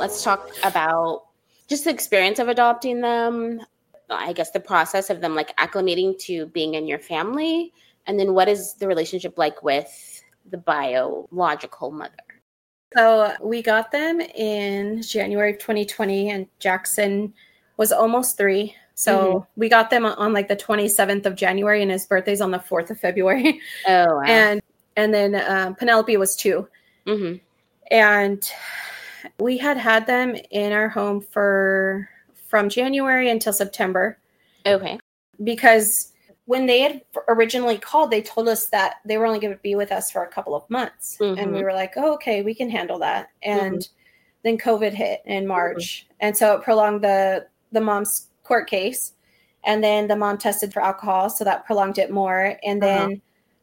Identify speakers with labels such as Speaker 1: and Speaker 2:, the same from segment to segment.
Speaker 1: let's talk about just the experience of adopting them. I guess the process of them like acclimating to being in your family. And then what is the relationship like with the biological mother?
Speaker 2: So we got them in January of 2020, and Jackson was almost 3. So we got them on like the 27th of January, and his birthday's on the 4th of February.
Speaker 1: Oh, wow.
Speaker 2: And then Penelope was 2.
Speaker 1: Mm-hmm.
Speaker 2: And we had them in our home from January until September.
Speaker 1: Okay.
Speaker 2: Because when they had originally called, they told us that they were only going to be with us for a couple of months. And we were like, oh, okay, we can handle that. And then COVID hit in March. And so it prolonged the mom's court case. And then the mom tested for alcohol. So that prolonged it more. And then,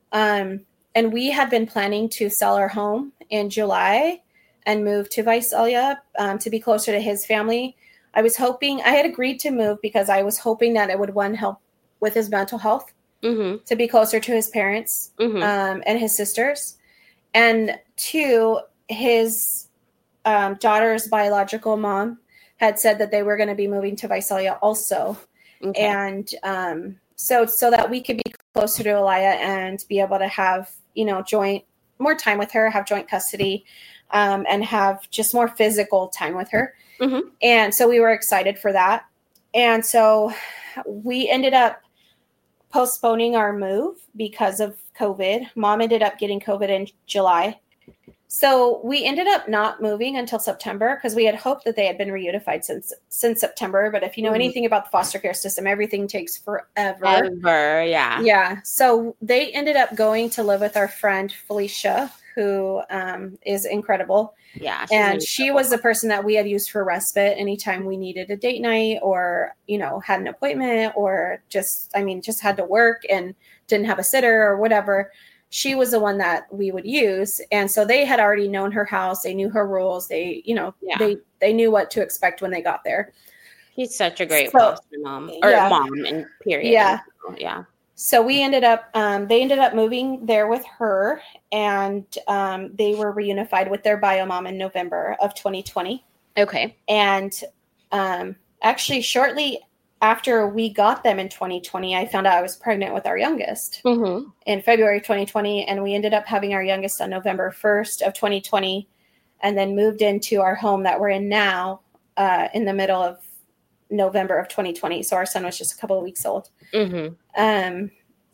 Speaker 2: and we had been planning to sell our home in July and move to Visalia to be closer to his family. I had agreed to move because I was hoping that it would, one, help with his mental health, to be closer to his parents and his sisters. And 2, his daughter's biological mom had said that they were going to be moving to Visalia also. Okay. And so that we could be closer to Aliyah and be able to have, more time with her, have joint custody, and have just more physical time with her. And so we were excited for that. And so we ended up postponing our move because of COVID. Mom ended up getting COVID in July. So we ended up not moving until September because we had hoped that they had been reunified since September. But if you know anything about the foster care system, everything takes forever.
Speaker 1: Yeah.
Speaker 2: Yeah. So they ended up going to live with our friend Felicia, who is incredible.
Speaker 1: Yeah.
Speaker 2: And she was the person that we had used for respite anytime we needed a date night or, had an appointment or just had to work and didn't have a sitter or whatever. She was the one that we would use. And so they had already known her house. They knew her rules. They, they knew what to expect when they got there.
Speaker 1: She's such a great foster mom mom in period.
Speaker 2: Yeah.
Speaker 1: Yeah.
Speaker 2: So we ended up, they ended up moving there with her, and they were reunified with their bio mom in November of 2020.
Speaker 1: Okay.
Speaker 2: And actually shortly after we got them in 2020, I found out I was pregnant with our youngest in February 2020. And we ended up having our youngest on November 1st of 2020, and then moved into our home that we're in now in the middle of November of 2020. So our son was just a couple of weeks old. And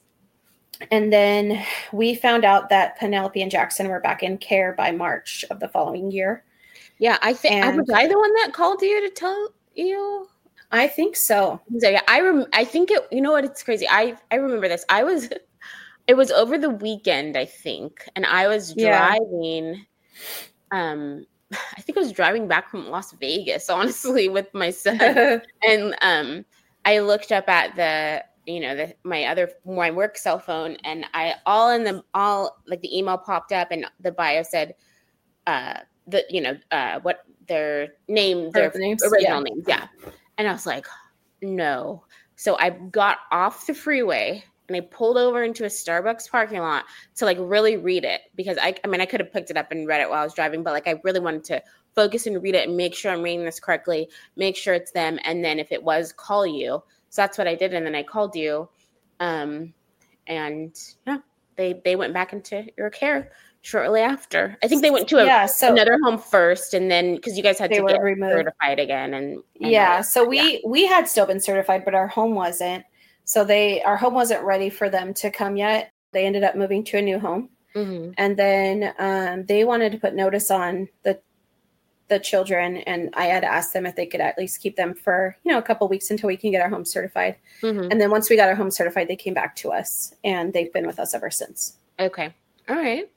Speaker 2: then we found out that Penelope and Jackson were back in care by March of the following year.
Speaker 1: Yeah, I think was I the one that called you to tell you?
Speaker 2: I think so.
Speaker 1: So yeah, I think it. You know what? It's crazy. I remember this. It was over the weekend, I think, and I was driving. I think I was driving back from Las Vegas, honestly, with my son, and I looked up at my work cell phone, and the email popped up, and the bio said, what their name, their original names, and I was like, no. So I got off the freeway and I pulled over into a Starbucks parking lot to like really read it, because I could have picked it up and read it while I was driving, but like I really wanted to focus and read it and make sure I'm reading this correctly, make sure it's them, and then if it was, call you. So that's what I did, and then I called you, and yeah, they went back into your care shortly after. I think they went to another home first, and then because you guys had to get certified again, and
Speaker 2: so we had still been certified, but our home wasn't. So our home wasn't ready for them to come yet. They ended up moving to a new home, and then they wanted to put notice on the children, and I had asked them if they could at least keep them for a couple weeks until we can get our home certified. And then once we got our home certified, they came back to us, and they've been with us ever since.
Speaker 1: Okay, all right.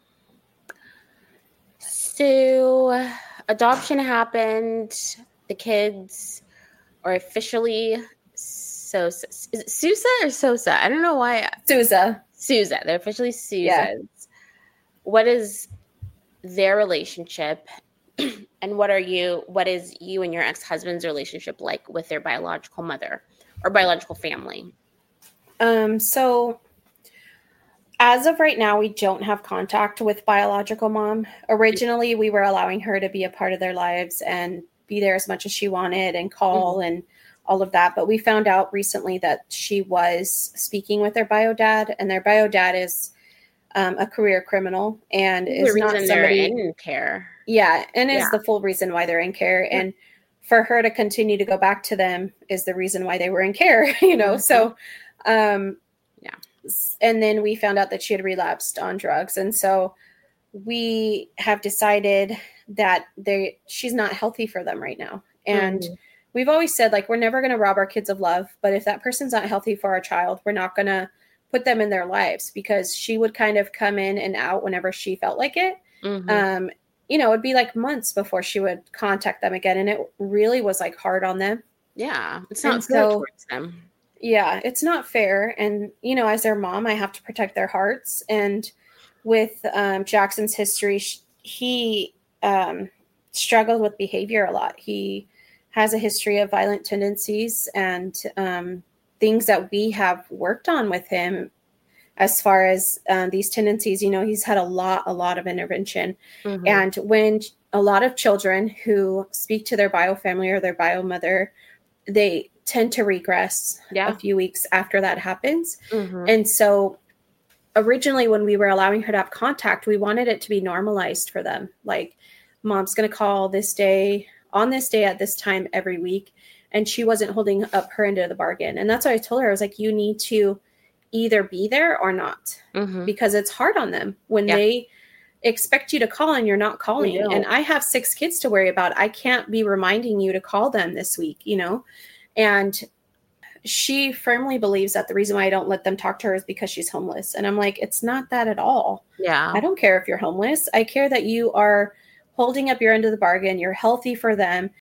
Speaker 1: So adoption happened. The kids are officially Sosa. Is it Sousa or Sosa? I don't know why.
Speaker 2: Sousa.
Speaker 1: They're officially Sousas. Yeah. What is their relationship, and what is you and your ex-husband's relationship like with their biological mother or biological family?
Speaker 2: So As of right now, we don't have contact with biological mom. Originally, we were allowing her to be a part of their lives and be there as much as she wanted and call and all of that. But we found out recently that she was speaking with their bio dad, and their bio dad is a career criminal and is not somebody
Speaker 1: in care.
Speaker 2: Yeah, and is the full reason why they're in care. Yeah. And for her to continue to go back to them is the reason why they were in care, you know. So, and then we found out that she had relapsed on drugs. And so we have decided that she's not healthy for them right now. And we've always said, like, we're never going to rob our kids of love. But if that person's not healthy for our child, we're not going to put them in their lives, because she would kind of come in and out whenever she felt like it. You know, it'd be like months before she would contact them again. And it really was like hard on them.
Speaker 1: Yeah. It's not fair towards them.
Speaker 2: Yeah, it's not fair. And, you know, as their mom, I have to protect their hearts. And with Jackson's history, he struggled with behavior a lot. He has a history of violent tendencies and things that we have worked on with him as far as these tendencies. You know, he's had a lot of intervention. And when a lot of children who speak to their bio family or their bio mother, they tend to regress a few weeks after that happens. And so originally when we were allowing her to have contact, we wanted it to be normalized for them. Like, mom's going to call this day on this day at this time every week. And she wasn't holding up her end of the bargain. And that's what I told her. I was like, you need to either be there or not, because it's hard on them when they expect you to call and you're not calling. And I have 6 kids to worry about. I can't be reminding you to call them this week, you know? And she firmly believes that the reason why I don't let them talk to her is because she's homeless. And I'm like, it's not that at all.
Speaker 1: Yeah.
Speaker 2: I don't care if you're homeless. I care that you are holding up your end of the bargain. You're healthy for them.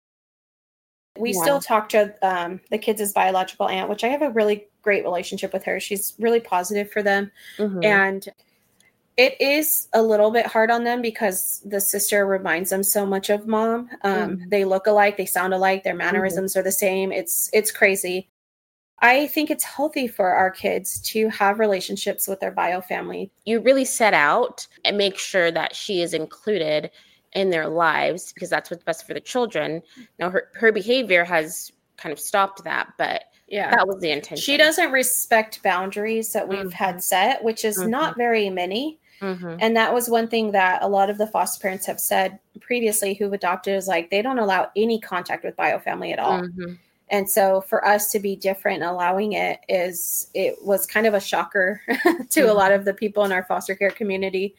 Speaker 2: We still talk to the kids' biological aunt, which I have a really great relationship with her. She's really positive for them. And it is a little bit hard on them because the sister reminds them so much of mom. They look alike, they sound alike, their mannerisms are the same. It's crazy. I think it's healthy for our kids to have relationships with their bio family.
Speaker 1: You really set out and make sure that she is included in their lives, because that's what's best for the children. Now her behavior has kind of stopped that, but that was the intention.
Speaker 2: She doesn't respect boundaries that we've had set, which is not very many. And that was one thing that a lot of the foster parents have said previously who've adopted, is like, they don't allow any contact with bio family at all. And so for us to be different, allowing it was kind of a shocker to a lot of the people in our foster care community.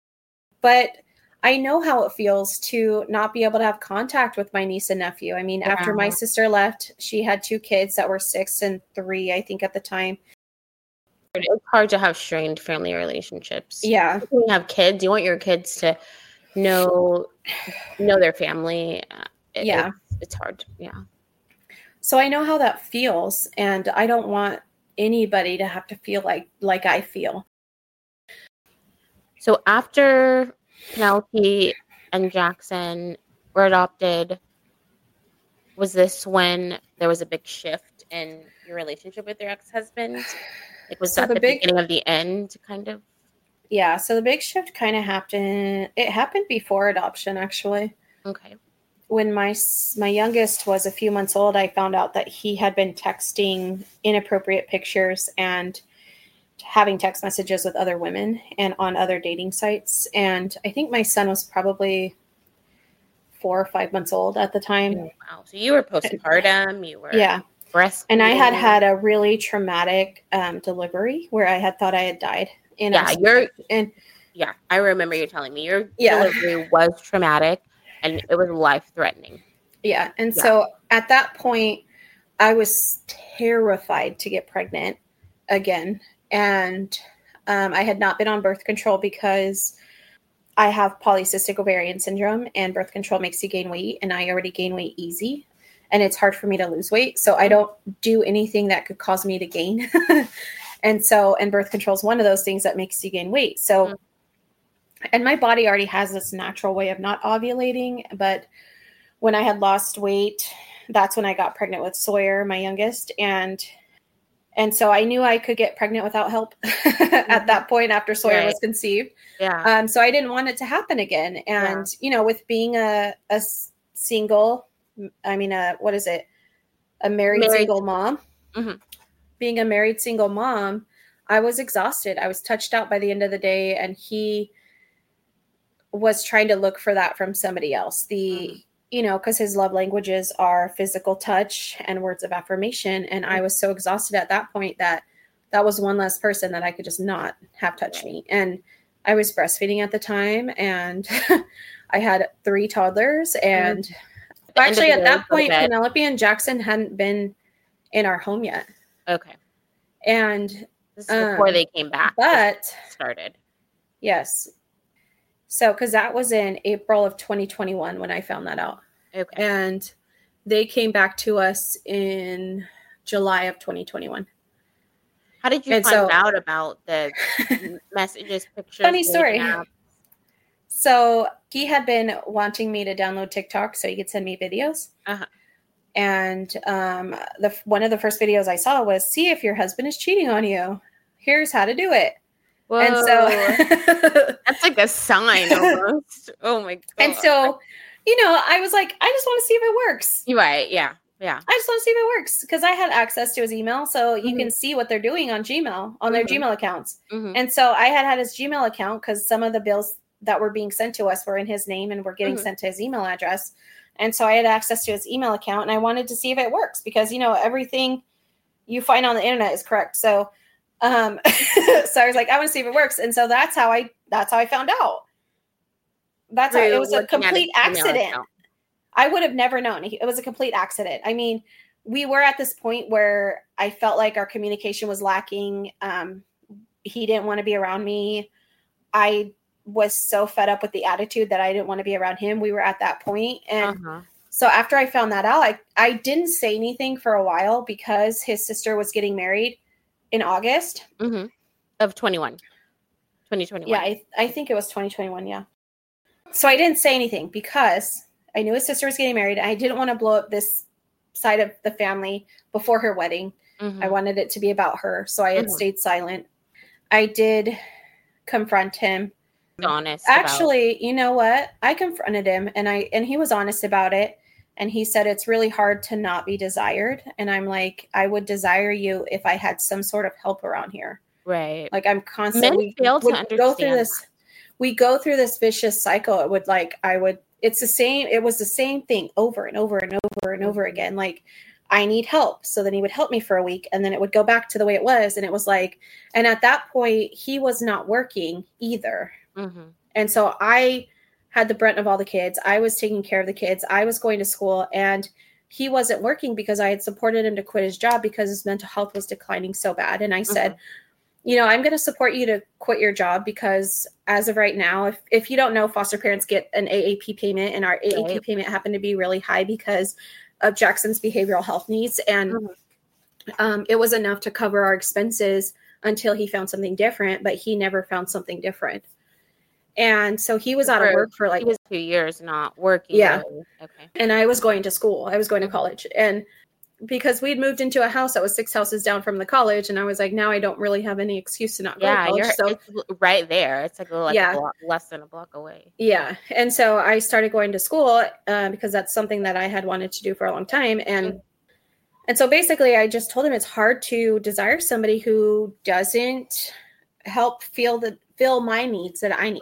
Speaker 2: But I know how it feels to not be able to have contact with my niece and nephew. I mean, after my sister left, she had 2 kids that were 6 and 3, I think, at the time.
Speaker 1: It's hard to have strained family relationships.
Speaker 2: Yeah.
Speaker 1: When you have kids, you want your kids to know their family. It's hard. Yeah.
Speaker 2: So I know how that feels, and I don't want anybody to have to feel like I feel.
Speaker 1: So after Penelope and Jackson were adopted, was this when there was a big shift in your relationship with your ex-husband? Like, was that the beginning of the end, kind of?
Speaker 2: Yeah, so the big shift kind of happened. It happened before adoption, actually.
Speaker 1: Okay.
Speaker 2: When my youngest was a few months old, I found out that he had been texting inappropriate pictures and having text messages with other women and on other dating sites. And I think my son was probably 4 or 5 months old at the time.
Speaker 1: Oh, wow. So you were postpartum. You were breastfeeding.
Speaker 2: And I had a really traumatic delivery where I had thought I had died.
Speaker 1: I remember you telling me your delivery was traumatic and it was life-threatening.
Speaker 2: Yeah. And so at that point, I was terrified to get pregnant again. And I had not been on birth control because I have polycystic ovarian syndrome, and birth control makes you gain weight, and I already gain weight easy, and it's hard for me to lose weight. So I don't do anything that could cause me to gain. And birth control is one of those things that makes you gain weight. So, and my body already has this natural way of not ovulating, but when I had lost weight, that's when I got pregnant with Sawyer, my youngest. And And so I knew I could get pregnant without help at that point after Sawyer was conceived.
Speaker 1: Yeah.
Speaker 2: So I didn't want it to happen again. And, with being a single, I mean, what is it? A married single mom.
Speaker 1: Mm-hmm.
Speaker 2: Being a married single mom, I was exhausted. I was touched out by the end of the day. And he was trying to look for that from somebody else. Because his love languages are physical touch and words of affirmation. And I was so exhausted at that point that was one less person that I could just not have touch me. And I was breastfeeding at the time, and I had 3 toddlers. And actually at that point, Penelope and Jackson hadn't been in our home yet.
Speaker 1: Okay.
Speaker 2: And
Speaker 1: this is before they came back.
Speaker 2: But
Speaker 1: started.
Speaker 2: Yes. So, because that was in April of 2021 when I found that out.
Speaker 1: Okay.
Speaker 2: And they came back to us in July of 2021.
Speaker 1: How did you find out about the messages, pictures?
Speaker 2: Funny story. So he had been wanting me to download TikTok so he could send me videos.
Speaker 1: Uh-huh.
Speaker 2: And one of the first videos I saw was, see if your husband is cheating on you. Here's how to do it.
Speaker 1: Whoa.
Speaker 2: And so
Speaker 1: that's like a sign almost. Oh my God.
Speaker 2: And so, I was like, I just want to see if it works.
Speaker 1: Right. Yeah. Yeah.
Speaker 2: I just want to see if it works because I had access to his email. So you can see what they're doing on Gmail, on their Gmail accounts.
Speaker 1: Mm-hmm.
Speaker 2: And so I had his Gmail account because some of the bills that were being sent to us were in his name and were getting sent to his email address. And so I had access to his email account and I wanted to see if it works because, everything you find on the internet is correct. So, so I was like, I want to see if it works. And so that's how I found out. It was a complete accident. I would have never known. It was a complete accident. I mean, we were at this point where I felt like our communication was lacking. He didn't want to be around me. I was so fed up with the attitude that I didn't want to be around him. We were at that point. And so after I found that out, I didn't say anything for a while because his sister was getting married in August
Speaker 1: of 2021.
Speaker 2: Yeah, I think it was 2021. Yeah. So I didn't say anything because I knew his sister was getting married. I didn't want to blow up this side of the family before her wedding. I wanted it to be about her. So I had stayed silent. I did confront him.
Speaker 1: Honest.
Speaker 2: Actually, you know what? I confronted him and he was honest about it. And he said, it's really hard to not be desired. And I'm like, I would desire you if I had some sort of help around here.
Speaker 1: Right.
Speaker 2: Like I'm constantly
Speaker 1: go through
Speaker 2: this. We go through this vicious cycle. It was the same thing over and over and over and over again. Like, I need help. So then he would help me for a week and then it would go back to the way it was. And it was like, and at that point he was not working either. And so I had the brunt of all the kids. I was taking care of the kids. I was going to school and he wasn't working because I had supported him to quit his job because his mental health was declining so bad. And I said, I'm going to support you to quit your job because as of right now, if you don't know, foster parents get an AAP payment and our AAP payment happened to be really high because of Jackson's behavioral health needs. And it was enough to cover our expenses until he found something different, but he never found something different. And so he was out of work for
Speaker 1: he was 2 years not working.
Speaker 2: Yeah.
Speaker 1: Really. Okay.
Speaker 2: And I was going to school. I was going to college. And because we'd moved into a house that was 6 houses down from the college. And I was like, now I don't really have any excuse to not go to college.
Speaker 1: It's right there. It's like a block, less than a block away.
Speaker 2: Yeah. And so I started going to school because that's something that I had wanted to do for a long time. And so basically I just told him it's hard to desire somebody who doesn't help fill my needs that I need,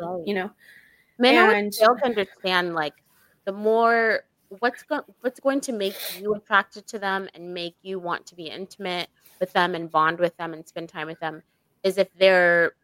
Speaker 1: Men and fail to understand the more what's going to make you attracted to them and make you want to be intimate with them and bond with them and spend time with them is if they're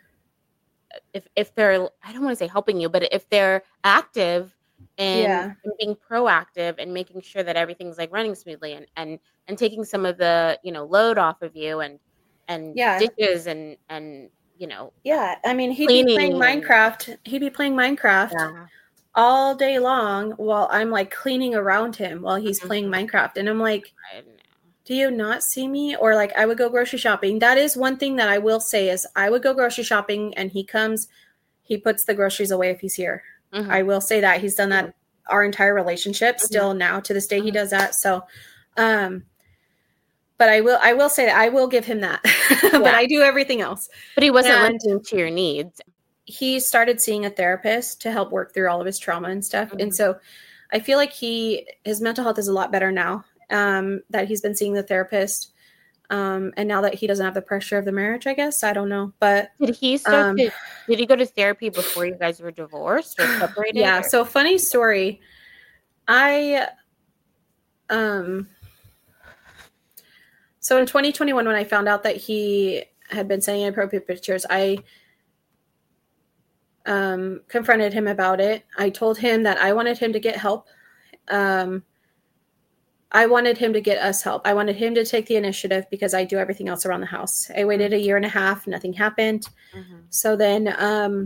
Speaker 1: I don't want to say helping you, but if they're active and being proactive and making sure that everything's running smoothly and taking some of the load off of you and dishes and
Speaker 2: I mean he'd be playing Minecraft all day long while I'm cleaning around him while he's playing Minecraft. And I'm like, do you not see me? Or I would go grocery shopping. That is one thing that I will say is I would go grocery shopping and he puts the groceries away if he's here. I will say that he's done that our entire relationship still now to this day. He does that. So, But I will say that I will give him that. But I do everything else.
Speaker 1: But he wasn't listening to your needs.
Speaker 2: He started seeing a therapist to help work through all of his trauma and stuff. Mm-hmm. And so I feel like his mental health is a lot better now that he's been seeing the therapist. And now that he doesn't have the pressure of the marriage, I guess. I don't know. But
Speaker 1: did he did he go to therapy before you guys were divorced or separated?
Speaker 2: Yeah. So funny story. So in 2021, when I found out that he had been sending inappropriate pictures, I confronted him about it. I told him that I wanted him to get help. I wanted him to get us help. I wanted him to take the initiative because I do everything else around the house. I waited a year and a half. Nothing happened. Mm-hmm. So then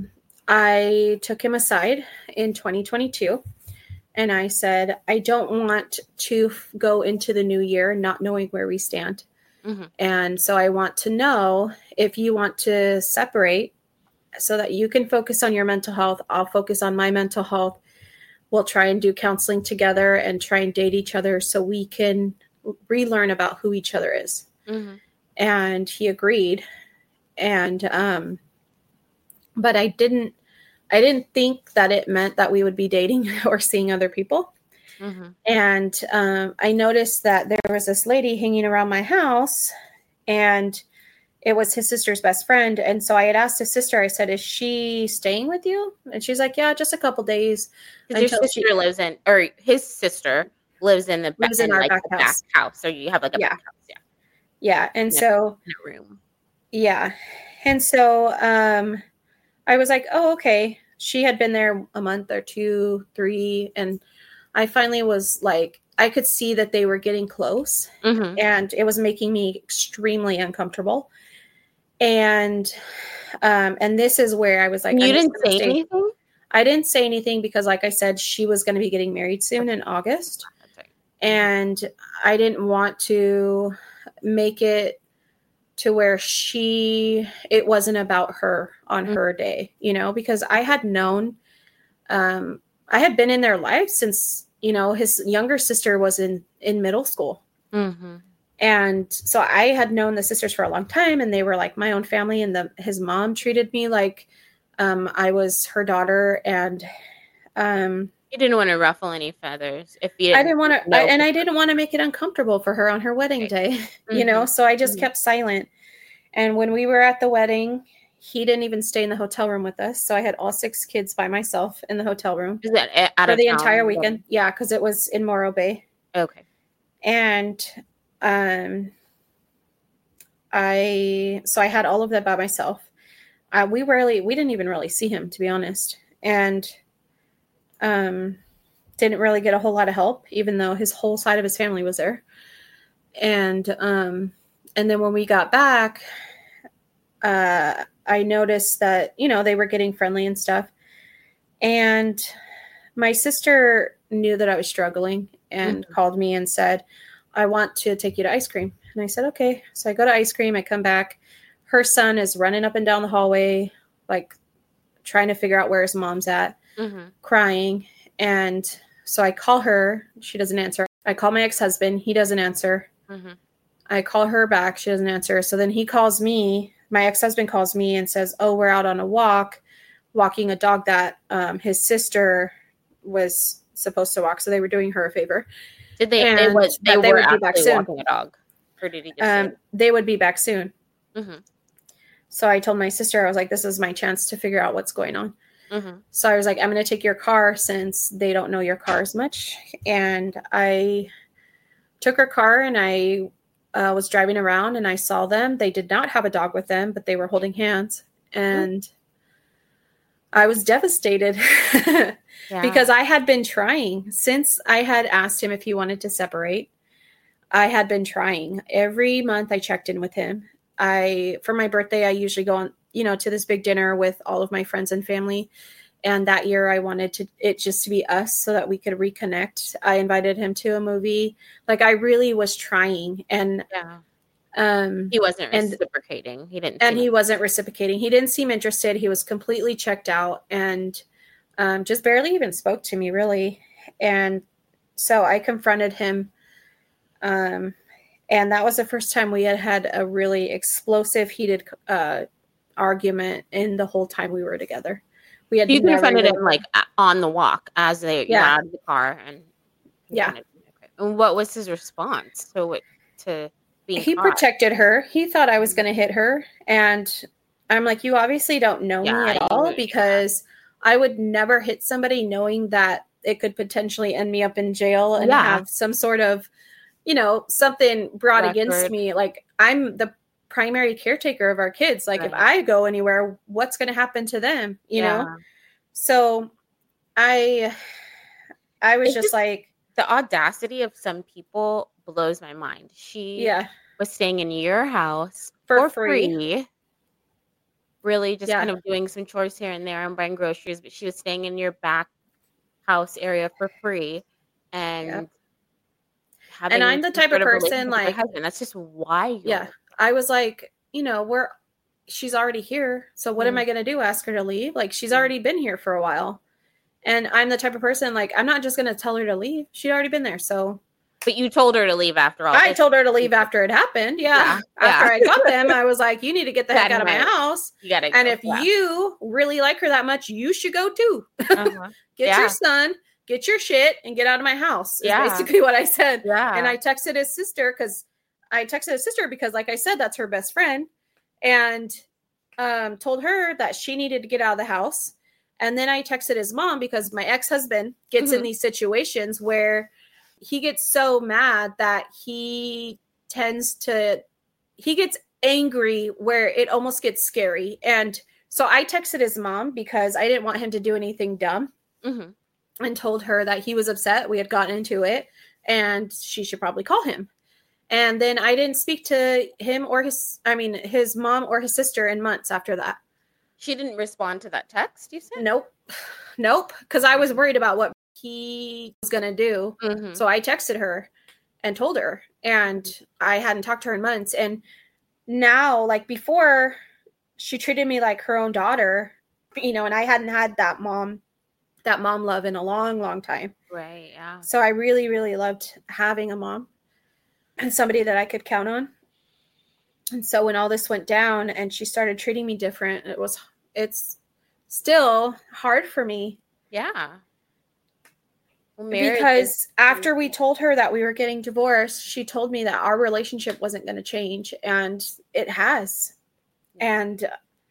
Speaker 2: I took him aside in 2022. And I said, I don't want to go into the new year not knowing where we stand. Mm-hmm. And so I want to know if you want to separate so that you can focus on your mental health. I'll focus on my mental health. We'll try and do counseling together and try and date each other so we can relearn about who each other is. Mm-hmm. And he agreed. And, but I didn't think that it meant that we would be dating or seeing other people. Mm-hmm. And I noticed that there was this lady hanging around my house, and it was his sister's best friend. And so I had asked his sister, I said, is she staying with you? And she's like, yeah, just a couple days.
Speaker 1: Your sister lives in, or his sister lives in the back,
Speaker 2: in our
Speaker 1: like
Speaker 2: back
Speaker 1: house. So you have like a back house. Yeah.
Speaker 2: Yeah. And so,
Speaker 1: in a room.
Speaker 2: Yeah. And so I was like, oh, okay. She had been there a month or 2, 3. And I finally was like, I could see that they were getting close. Mm-hmm. And it was making me extremely uncomfortable. And this is where I was like,
Speaker 1: you didn't say anything?
Speaker 2: I didn't say anything because, like I said, she was going to be getting married soon in August. Right. And I didn't want to make it to where it wasn't about her on mm-hmm. her day, because I had known, I had been in their life since, his younger sister was in middle school. Mm-hmm. And so I had known the sisters for a long time, and they were like my own family. And his mom treated me like I was her daughter. And
Speaker 1: you didn't want to ruffle any feathers.
Speaker 2: I didn't want to, and I didn't want to make it uncomfortable for her on her wedding day, mm-hmm. So I just mm-hmm. kept silent. And when we were at the wedding, he didn't even stay in the hotel room with us. So I had all 6 kids by myself in the hotel room.
Speaker 1: Is that out
Speaker 2: for
Speaker 1: of
Speaker 2: the
Speaker 1: town?
Speaker 2: Entire weekend? Yeah, because it was in Morro Bay.
Speaker 1: Okay.
Speaker 2: And I had all of that by myself. We didn't even really see him, to be honest. And didn't really get a whole lot of help, even though his whole side of his family was there. And then when we got back, I noticed that, they were getting friendly and stuff. And my sister knew that I was struggling and mm-hmm. called me and said, I want to take you to ice cream. And I said, okay. So I go to ice cream. I come back. Her son is running up and down the hallway, like trying to figure out where his mom's at, mm-hmm. crying. And so I call her. She doesn't answer. I call my ex-husband. He doesn't answer. Mm-hmm. I call her back. She doesn't answer. So then he calls me. My ex-husband calls me and says, oh, we're out on a walking a dog that his sister was supposed to walk. So they were doing her a favor.
Speaker 1: Did they? They would be back soon. Walking a dog, or did he just?
Speaker 2: They would be back soon.
Speaker 1: Mm-hmm.
Speaker 2: So I told my sister, I was like, "This is my chance to figure out what's going on." Mm-hmm. So I was like, "I'm going to take your car since they don't know your car as much." And I took her car, and I was driving around, and I saw them. They did not have a dog with them, but they were holding hands, and I was devastated. Yeah. Because I had been trying since I had asked him if he wanted to separate. I had been trying. Every month I checked in with him. For my birthday, I usually go on, to this big dinner with all of my friends and family. And that year I wanted it just to be us so that we could reconnect. I invited him to a movie. Like I really was trying. And
Speaker 1: he wasn't reciprocating.
Speaker 2: He wasn't reciprocating. He didn't seem interested. He was completely checked out and just barely even spoke to me, really. And so I confronted him. And that was the first time we had a really explosive, heated argument in the whole time we were together. We had
Speaker 1: you confronted him like on the walk as they got out of the car, and And what was his response to being
Speaker 2: he
Speaker 1: caught?
Speaker 2: Protected her. He thought I was going to hit her, and I'm like, you obviously don't know me at all, because I would never hit somebody knowing that it could potentially end me up in jail and have some sort of, something brought against me. Like, I'm the primary caretaker of our kids. Like, if I go anywhere, what's going to happen to them, you know? So I was just like,
Speaker 1: the audacity of some people blows my mind. She was staying in your house for free. Really just kind of doing some chores here and there and buying groceries, but she was staying in your back house area for free. And
Speaker 2: I'm the type of person like,
Speaker 1: husband. That's just wild.
Speaker 2: Yeah. I was like, she's already here. So what am I going to do? Ask her to leave? Like, she's already been here for a while. And I'm the type of person, like, I'm not just going to tell her to leave. She'd already been there. So.
Speaker 1: But you told her to leave after all.
Speaker 2: I told her to leave after it happened. Yeah. After I got them, I was like, you need to get the heck out of my house.
Speaker 1: You gotta
Speaker 2: and if you really like her that much, you should go too. Get your son, get your shit, and get out of my house. Is basically what I said.
Speaker 1: Yeah.
Speaker 2: And I texted his sister because, like I said, that's her best friend. And told her that she needed to get out of the house. And then I texted his mom because my ex-husband gets in these situations where he gets so mad that he gets angry where it almost gets scary. And so I texted his mom because I didn't want him to do anything dumb and told her that he was upset. We had gotten into it and she should probably call him. And then I didn't speak to him or his mom or his sister in months after that.
Speaker 1: She didn't respond to that text, you said?
Speaker 2: Nope. Because I was worried about what he was going to do. So I texted her and told her. And I hadn't talked to her in months. And now, like before, she treated me like her own daughter, and I hadn't had that mom love in a long, long time.
Speaker 1: Right, yeah.
Speaker 2: So I really, really loved having a mom and somebody that I could count on. And so when all this went down and she started treating me different, it's still hard for me.
Speaker 1: Yeah.
Speaker 2: Well, because after we told her that we were getting divorced, she told me that our relationship wasn't going to change, and it has. And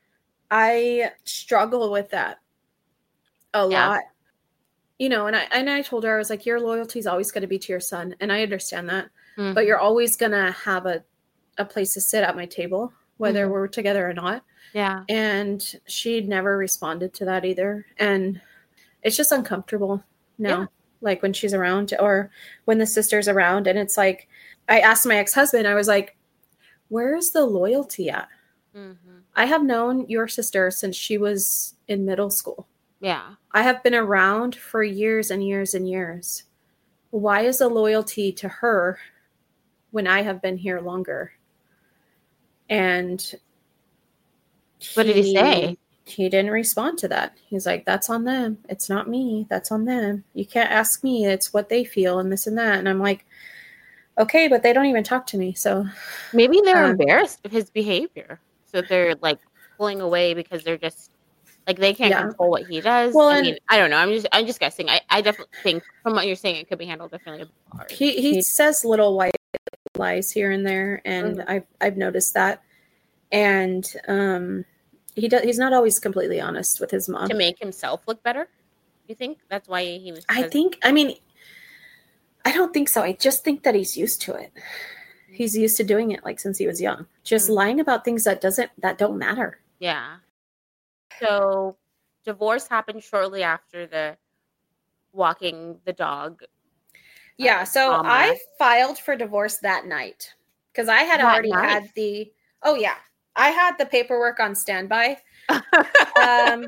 Speaker 2: I struggle with that a lot. And I told her, I was like, your loyalty is always going to be to your son. And I understand that, but you're always going to have a place to sit at my table, whether we're together or not.
Speaker 1: Yeah.
Speaker 2: And she'd never responded to that either. And it's just uncomfortable now. Yeah. Like when she's around or when the sister's around. And it's like, I asked my ex-husband, I was like, where's the loyalty at? I have known your sister since she was in middle school.
Speaker 1: Yeah.
Speaker 2: I have been around for years and years and years. Why is the loyalty to her when I have been here longer? And
Speaker 1: what did he say?
Speaker 2: He didn't respond to that. He's like, that's on them. It's not me. That's on them. You can't ask me. It's what they feel and this and that. And I'm like, okay, but they don't even talk to me. So
Speaker 1: maybe they're embarrassed of his behavior. So they're like pulling away because they're just like, they can't control what he does. Well, I mean, I don't know. I'm just guessing. I definitely think from what you're saying, it could be handled differently.
Speaker 2: He says little white lies here and there. And I've noticed that. And, he's not always completely honest with his mom.
Speaker 1: To make himself look better? You think that's why he was?
Speaker 2: I don't think so. I just think that he's used to it. He's used to doing it like since he was young. Just lying about things that don't matter.
Speaker 1: Yeah. So divorce happened shortly after the walking the dog.
Speaker 2: Yeah. So I filed for divorce that night because I had already had I had the paperwork on standby. I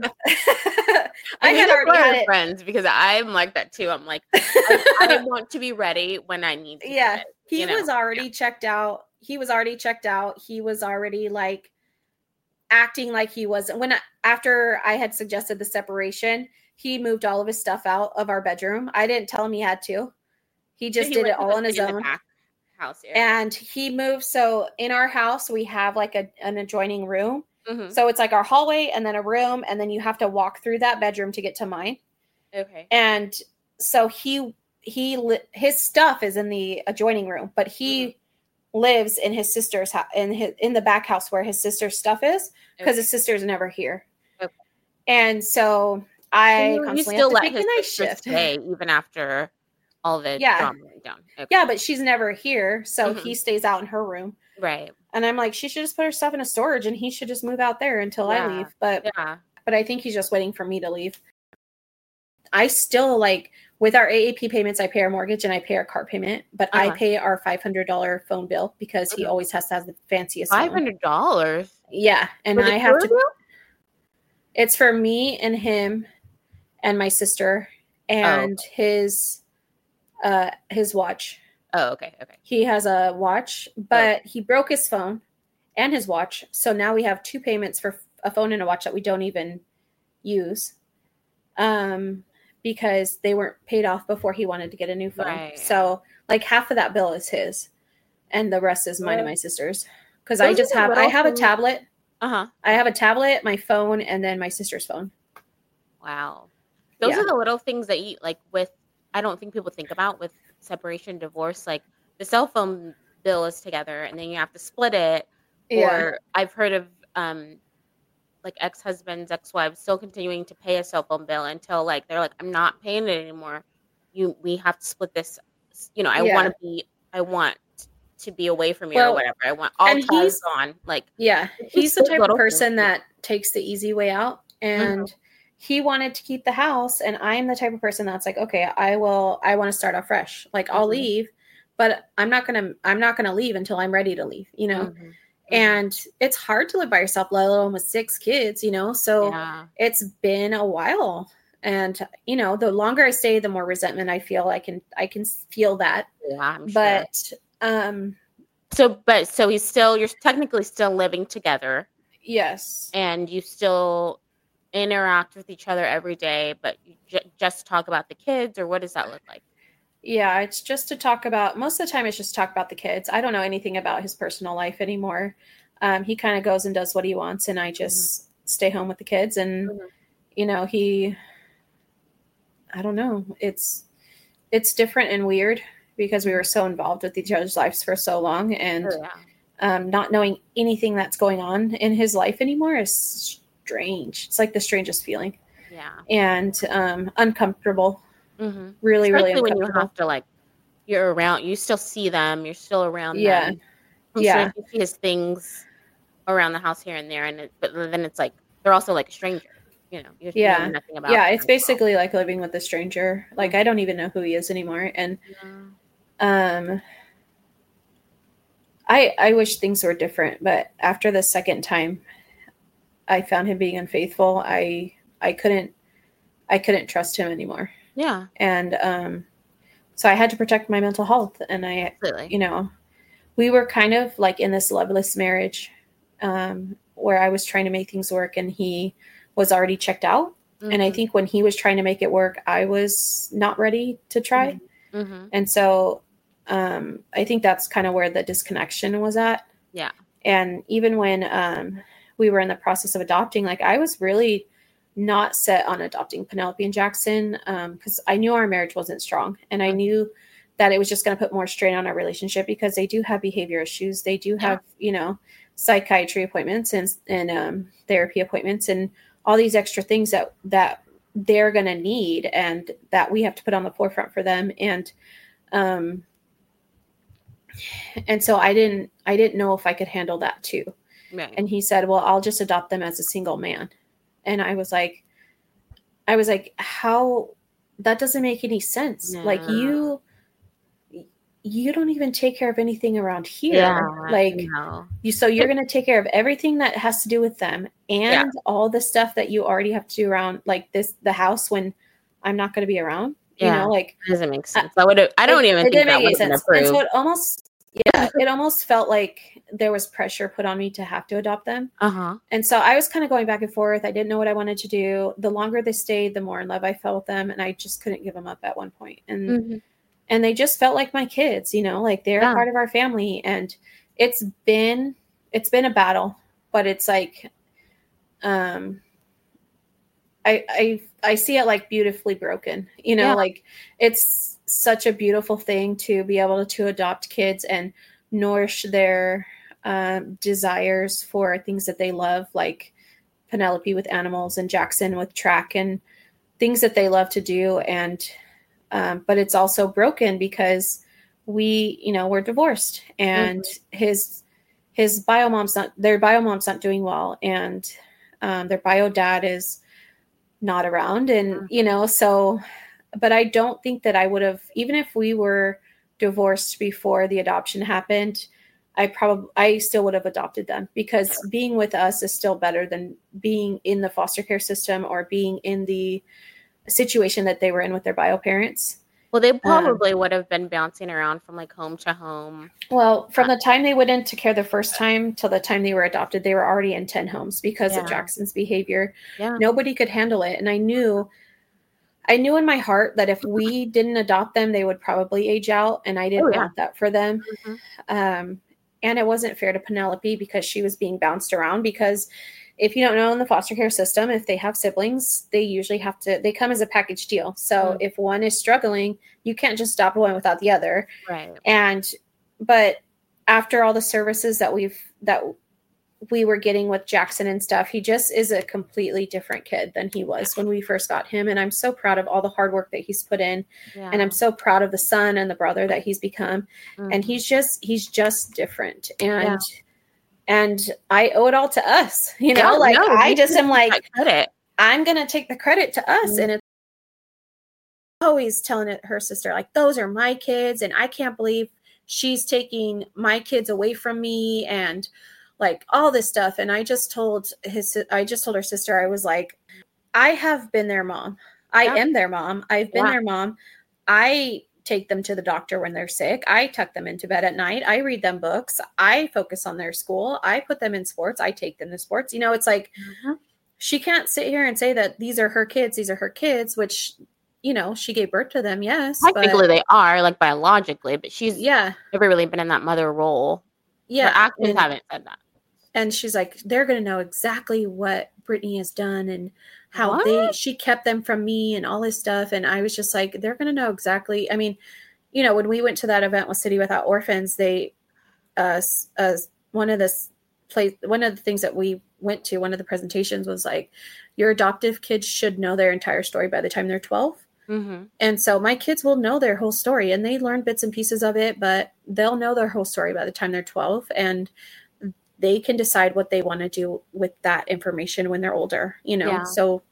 Speaker 2: had already had it.
Speaker 1: Friends because I'm like that too. I'm like, I want to be ready when I need to.
Speaker 2: Yeah, he was already checked out. He was already checked out. He was already like acting like he wasn't. After I had suggested the separation, he moved all of his stuff out of our bedroom. I didn't tell him he had to. He just did it all on his own.
Speaker 1: house area.
Speaker 2: And he moved. So in our house, we have like an adjoining room. Mm-hmm. So it's like our hallway and then a room. And then you have to walk through that bedroom to get to mine.
Speaker 1: Okay.
Speaker 2: And so his stuff is in the adjoining room, but he lives in his sister's house, in the back house where his sister's stuff is, because his sister's never here. Okay. And so I constantly have to take the night shift.
Speaker 1: Stay even after all the drama went down. Okay.
Speaker 2: Yeah, but she's never here, so he stays out in her room.
Speaker 1: Right.
Speaker 2: And I'm like, she should just put her stuff in a storage, and he should just move out there until I leave. But I think he's just waiting for me to leave. I still, like, with our AAP payments, I pay our mortgage and I pay our car payment, but I pay our $500 phone bill because he always has to have the fanciest
Speaker 1: $500?
Speaker 2: Yeah, and I have to. It's for me and him and my sister and his watch.
Speaker 1: Oh, okay.
Speaker 2: He has a watch, but he broke his phone and his watch, so now we have 2 payments for a phone and a watch that we don't even use. Because they weren't paid off before he wanted to get a new phone. Right. So like half of that bill is his and the rest is mine and my sister's. Because I have a tablet. I have a tablet, my phone, and then my sister's phone.
Speaker 1: Wow. Those are the little things that you like with, I don't think people think about with separation, divorce. Like the cell phone bill is together and then you have to split it. Or I've heard of like ex-husbands, ex-wives still continuing to pay a cell phone bill until like they're like, I'm not paying it anymore. We have to split this. You know, I want to be away from you or whatever. I want all ties on. Like,
Speaker 2: he's the type of person that takes the easy way out, and he wanted to keep the house, and I'm the type of person that's like, okay, I want to start off fresh. Like, I'll leave, but I'm not gonna leave until I'm ready to leave. You know. And it's hard to live by yourself, let alone with 6 kids, you know? So it's been a while. And, you know, the longer I stay, the more resentment I feel. I can feel that.
Speaker 1: Yeah, I'm
Speaker 2: sure.
Speaker 1: So you're technically still living together.
Speaker 2: Yes.
Speaker 1: And you still interact with each other every day, but you just talk about the kids, or what does that look like?
Speaker 2: Yeah, it's just to talk about, most of the time it's just talk about the kids. I don't know anything about his personal life anymore. He kind of goes and does what he wants, and I just stay home with the kids. And, you know, I don't know. It's different and weird because we were so involved with each other's lives for so long, and not knowing anything that's going on in his life anymore is strange. It's like the strangest feeling.
Speaker 1: Yeah.
Speaker 2: And uncomfortable. Really,
Speaker 1: especially
Speaker 2: really
Speaker 1: when you have to, like, you're around, you still see them, you're still around them. I'm sure you see his things around the house here and there, but then it's like they're also like a stranger, you know. You know nothing about them.
Speaker 2: It's basically like living with a stranger. Like, I don't even know who he is anymore, and I wish things were different, but after the second time I found him being unfaithful, I couldn't trust him anymore.
Speaker 1: Yeah.
Speaker 2: And so I had to protect my mental health. And you know, we were kind of like in this loveless marriage where I was trying to make things work and he was already checked out. And I think when he was trying to make it work, I was not ready to try. And so I think that's kind of where the disconnection was at.
Speaker 1: Yeah.
Speaker 2: And even when we were in the process of adopting, like, I was really not set on adopting Penelope and Jackson because I knew our marriage wasn't strong, and I knew that it was just going to put more strain on our relationship because they do have behavior issues. They do have, you know, psychiatry appointments and therapy appointments and all these extra things that they're going to need and that we have to put on the forefront for them. And so I didn't know if I could handle that too.
Speaker 1: Right.
Speaker 2: And he said, well, I'll just adopt them as a single man. And I was like, how? That doesn't make any sense. No. Like, you don't even take care of anything around here.
Speaker 1: Yeah,
Speaker 2: like, so you're going to take care of everything that has to do with them and all the stuff that you already have to do around, like, the house when I'm not going to be around. You know, like,
Speaker 1: it doesn't make sense. I don't even think that would have approved.
Speaker 2: And so it almost felt like there was pressure put on me to have to adopt them. And so I was kind of going back and forth. I didn't know what I wanted to do. The longer they stayed, the more in love I fell with them. And I just couldn't give them up at one point. And and they just felt like my kids, you know, like they're part of our family. And it's been a battle, but it's like, I see it like beautifully broken, you know, like it's such a beautiful thing to be able to adopt kids and nourish their desires for things that they love, like Penelope with animals and Jackson with track and things that they love to do. And but it's also broken because we're divorced, and their bio mom's not doing well, and their bio dad is not around, and so, but I don't think that I would have, even if we were divorced before the adoption happened, I still would have adopted them, because being with us is still better than being in the foster care system or being in the situation that they were in with their bio parents.
Speaker 1: Well, they probably would have been bouncing around from like home to home.
Speaker 2: Well, from the time they went into care the first time till the time they were adopted, they were already in 10 homes because of Jackson's behavior. Yeah. Nobody could handle it. And I knew in my heart that if we didn't adopt them, they would probably age out. And I didn't want that for them. And it wasn't fair to Penelope because she was being bounced around, because if you don't know, in the foster care system, if they have siblings, they usually they come as a package deal. So if one is struggling, you can't just adopt one without the other.
Speaker 1: Right.
Speaker 2: But after all the services that we were getting with Jackson and stuff, he just is a completely different kid than he was when we first got him. And I'm so proud of all the hard work that he's put in. Yeah. And I'm so proud of the son and the brother that he's become. And he's just different. And I owe it all to us, I just am like, I'm going to take the credit to us. And it's always telling her sister, like, those are my kids. And I can't believe she's taking my kids away from me, and like all this stuff. And I just told her sister, I was like, I have been their mom. I am their mom. I've been their mom. I take them to the doctor when they're sick. I tuck them into bed at night. I read them books. I focus on their school. I put them in sports. I take them to sports. It's like, she can't sit here and say that these are her kids. These are her kids, which, she gave birth to them. Yes.
Speaker 1: Technically they are, like, biologically, but she's never really been in that mother role.
Speaker 2: Yeah.
Speaker 1: Her actions haven't said that.
Speaker 2: And she's like, they're going to know exactly what Brittany has done and how she kept them from me and all this stuff. And I was just like, they're going to know exactly. I mean, when we went to that event with City Without Orphans, they, one of the things that we went to, one of the presentations was like, your adoptive kids should know their entire story by the time they're 12. Mm-hmm. And so my kids will know their whole story, and they learn bits and pieces of it, but they'll know their whole story by the time they're 12. And they can decide what they want to do with that information when they're older, So,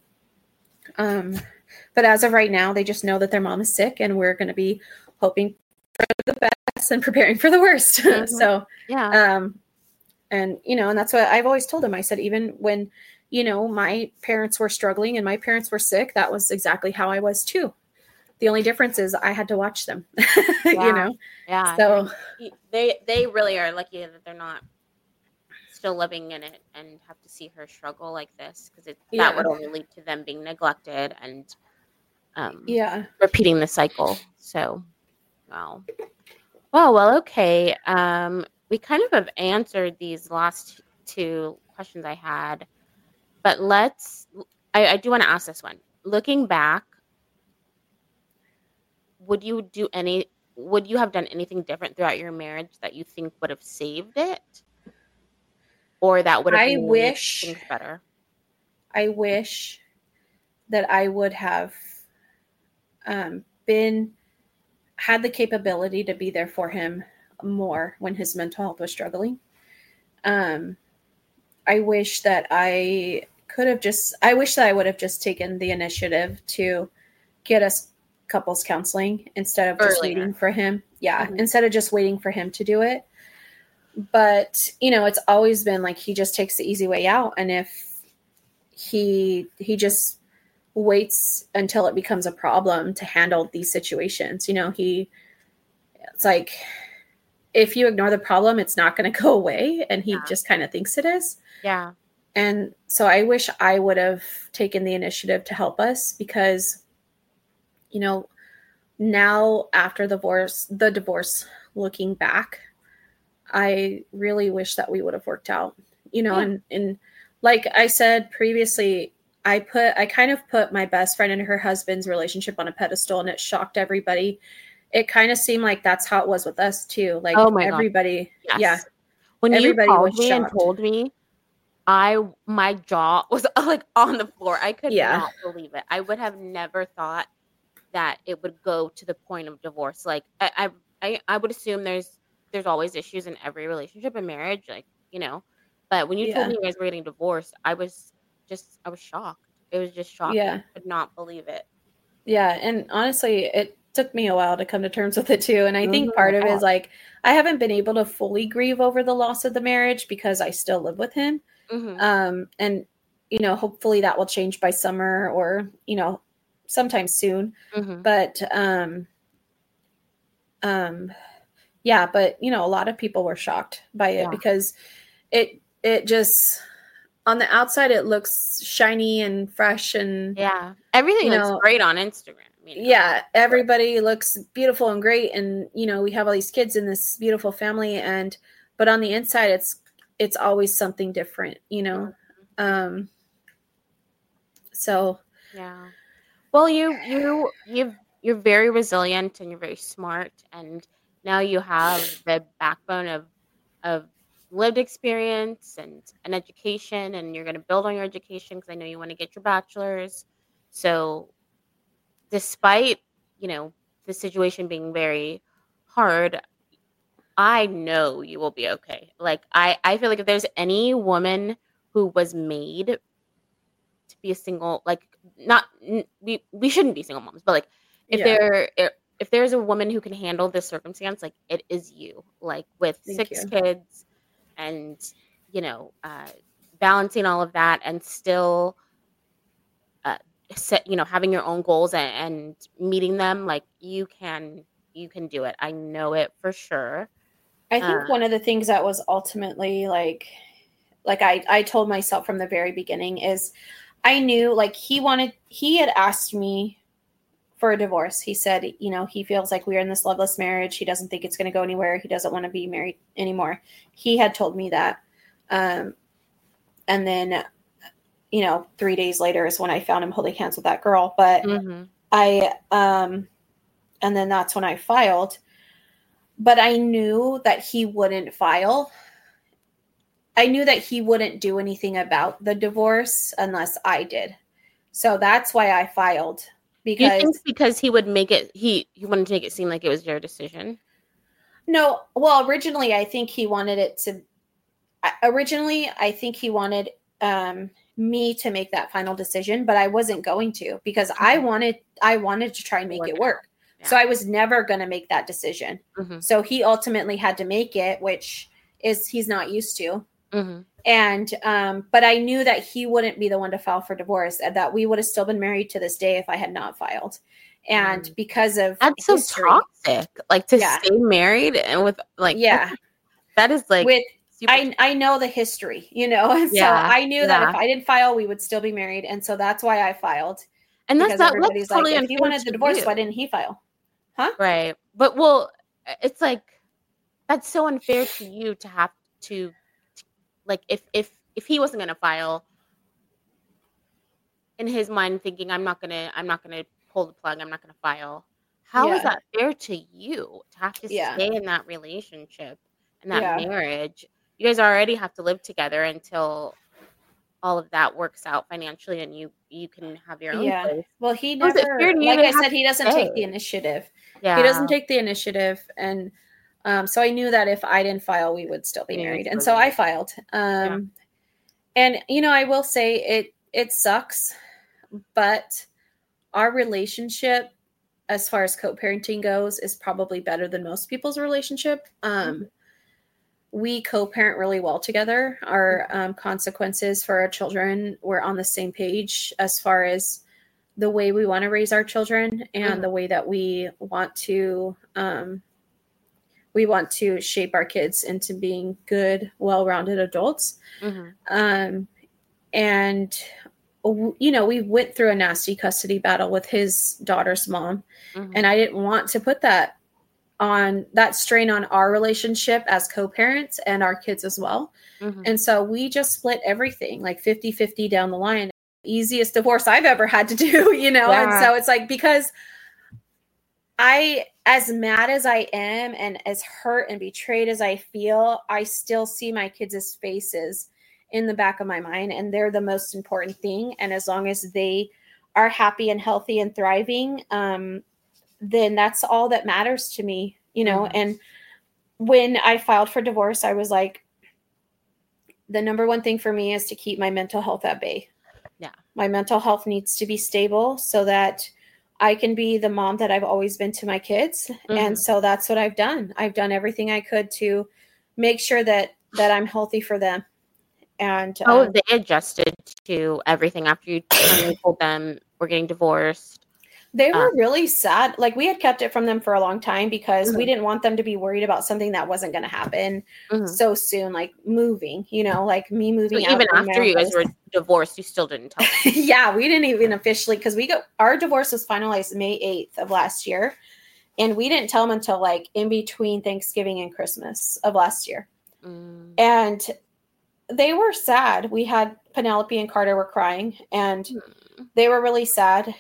Speaker 2: but as of right now, they just know that their mom is sick, and we're going to be hoping for the best and preparing for the worst. Mm-hmm. So, and, and that's what I've always told them. I said, even when, my parents were struggling and my parents were sick, that was exactly how I was too. The only difference is I had to watch them,
Speaker 1: Yeah.
Speaker 2: So
Speaker 1: they really are lucky that they're not still living in it and have to see her struggle like this, because that would only lead to them being neglected and repeating the cycle. So, wow. Well, okay. We kind of have answered these last two questions I had, but I do want to ask this one. Looking back, would you have done anything different throughout your marriage that you think would have saved it? Or that would have made things better?
Speaker 2: I wish that I would have had the capability to be there for him more when his mental health was struggling. I wish that I would have just taken the initiative to get us couples counseling instead of just waiting for him. Yeah. Mm-hmm. Instead of just waiting for him to do it. But, it's always been like, he just takes the easy way out. And if he just waits until it becomes a problem to handle these situations, it's like, if you ignore the problem, it's not going to go away. And he just kind of thinks it is.
Speaker 1: Yeah.
Speaker 2: And so I wish I would have taken the initiative to help us, because, now after the divorce, looking back, I really wish that we would have worked out, and like I said previously, I kind of put my best friend and her husband's relationship on a pedestal, and it shocked everybody. It kind of seemed like that's how it was with us too. Like,
Speaker 1: oh my
Speaker 2: everybody,
Speaker 1: God. Yes.
Speaker 2: Yeah.
Speaker 1: When
Speaker 2: everybody
Speaker 1: you called
Speaker 2: was
Speaker 1: me
Speaker 2: shocked.
Speaker 1: and told me, my jaw was like on the floor. I could not believe it. I would have never thought that it would go to the point of divorce. Like, I would assume there's always issues in every relationship and marriage, like, but when you told me you guys were getting divorced, I was shocked. It was just shocking. I could not believe it.
Speaker 2: Yeah. And honestly, it took me a while to come to terms with it too. And I think part of it is like, I haven't been able to fully grieve over the loss of the marriage because I still live with him. And, hopefully that will change by summer or, sometime soon. But, yeah, but a lot of people were shocked by it because it just, on the outside, it looks shiny and fresh and
Speaker 1: everything looks great on Instagram.
Speaker 2: Everybody looks beautiful and great, and we have all these kids in this beautiful family, but on the inside, it's always something different, So
Speaker 1: well, you're very resilient and you're very smart, and now you have the backbone of lived experience and an education, and you're going to build on your education because I know you want to get your bachelor's. So despite, the situation being very hard, I know you will be okay. Like, I feel like if there's any woman who was made to be a single, like, not, we shouldn't be single moms, but like, if there's a woman who can handle this circumstance, like, it is you, like, with six kids and, balancing all of that and still, having your own goals and meeting them, like, you can do it. I know it for sure.
Speaker 2: I think one of the things that was ultimately like I told myself from the very beginning is I knew, like, he had asked me for a divorce. He said, he feels like we're in this loveless marriage. He doesn't think it's going to go anywhere. He doesn't want to be married anymore. He had told me that. And then, 3 days later is when I found him holding hands with that girl. But and then that's when I filed. But I knew that he wouldn't file. I knew that he wouldn't do anything about the divorce unless I did. So that's why I filed.
Speaker 1: Because, do you think because he would make it, he wanted to make it seem like it was your decision?
Speaker 2: No. Well, originally, I think he wanted it to. Originally, I think he wanted me to make that final decision, but I wasn't going to because I wanted to try and make it work. Yeah. So I was never going to make that decision. So he ultimately had to make it, which is he's not used to. And but I knew that he wouldn't be the one to file for divorce, and that we would have still been married to this day if I had not filed. And because of
Speaker 1: that's history, so toxic, like to stay married and with like that is like
Speaker 2: with I know the history, and so I knew that if I didn't file, we would still be married, and so that's why I filed.
Speaker 1: And that's everybody's
Speaker 2: like, totally if he wanted the divorce, why didn't he file? Huh?
Speaker 1: Right, but well, it's like that's so unfair to you to have to. Like if he wasn't gonna file, in his mind thinking I'm not gonna pull the plug, I'm not gonna file. How is that fair to you to have to stay in that relationship and that marriage? You guys already have to live together until all of that works out financially and you can have your own place.
Speaker 2: Well, he never, like I said, he doesn't take the initiative. Yeah. He doesn't take the initiative, and so I knew that if I didn't file, we would still be married. And so I filed. And, I will say it sucks, but our relationship, as far as co-parenting goes, is probably better than most people's relationship. We co-parent really well together. Our consequences for our children, we're on the same page as far as the way we want to raise our children and the way that we want to shape our kids into being good, well-rounded adults. And you know, we went through a nasty custody battle with his daughter's mom. Mm-hmm. And I didn't want to put that strain on our relationship as co-parents and our kids as well. Mm-hmm. And so we just split everything like 50-50 down the line. Easiest divorce I've ever had to do, you know? Yeah. And so it's like, because as mad as I am and as hurt and betrayed as I feel, I still see my kids' faces in the back of my mind, and they're the most important thing. And as long as they are happy and healthy and thriving, then that's all that matters to me, you know? Mm-hmm. And when I filed for divorce, I was like, the number one thing for me is to keep my mental health at bay.
Speaker 1: Yeah.
Speaker 2: My mental health needs to be stable so that I can be the mom that I've always been to my kids. Mm-hmm. And so that's what I've done. I've done everything I could to make sure that I'm healthy for them. And
Speaker 1: they adjusted to everything after you told them we're getting divorced.
Speaker 2: They were really sad. Like, we had kept it from them for a long time because mm-hmm. we didn't want them to be worried about something that wasn't going to happen mm-hmm. so soon, like moving, you know, like me moving out.
Speaker 1: Even after you guys were divorced, you still didn't tell them.
Speaker 2: Yeah, we didn't even officially, because our divorce was finalized May 8th of last year. And we didn't tell them until like in between Thanksgiving and Christmas of last year. Mm. And they were sad. We had Penelope and Carter were crying, and they were really sad.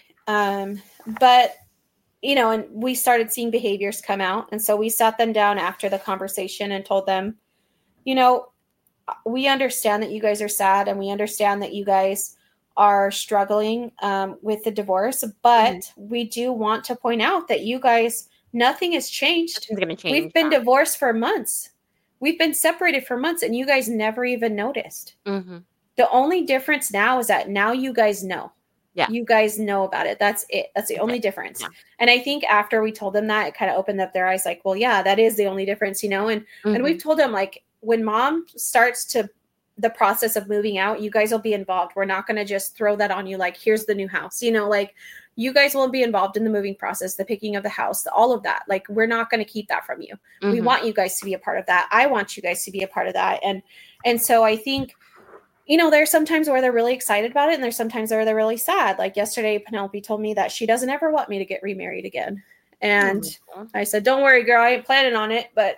Speaker 2: But, you know, and we started seeing behaviors come out. And so we sat them down after the conversation and told them, you know, we understand that you guys are sad, and we understand that you guys are struggling with the divorce, but mm-hmm. we do want to point out that you guys, nothing has changed.
Speaker 1: Nothing's gonna change.
Speaker 2: We've been divorced for months. We've been separated for months, and you guys never even noticed. Mm-hmm. The only difference now is that now you guys know.
Speaker 1: Yeah.
Speaker 2: You guys know about it. That's it. That's the only difference. Yeah. And I think after we told them that, it kind of opened up their eyes like, well, yeah, that is the only difference, you know? And, mm-hmm. and we've told them, like, when mom starts the process of moving out, you guys will be involved. We're not going to just throw that on you. Like, here's the new house, you know, like you guys will be involved in the moving process, the picking of the house, all of that. Like, we're not going to keep that from you. Mm-hmm. We want you guys to be a part of that. I want you guys to be a part of that. And so I think, you know, there's sometimes where they're really excited about it, and there's sometimes where they're really sad. Like yesterday, Penelope told me that she doesn't ever want me to get remarried again. And I said, don't worry, girl, I ain't planning on it. But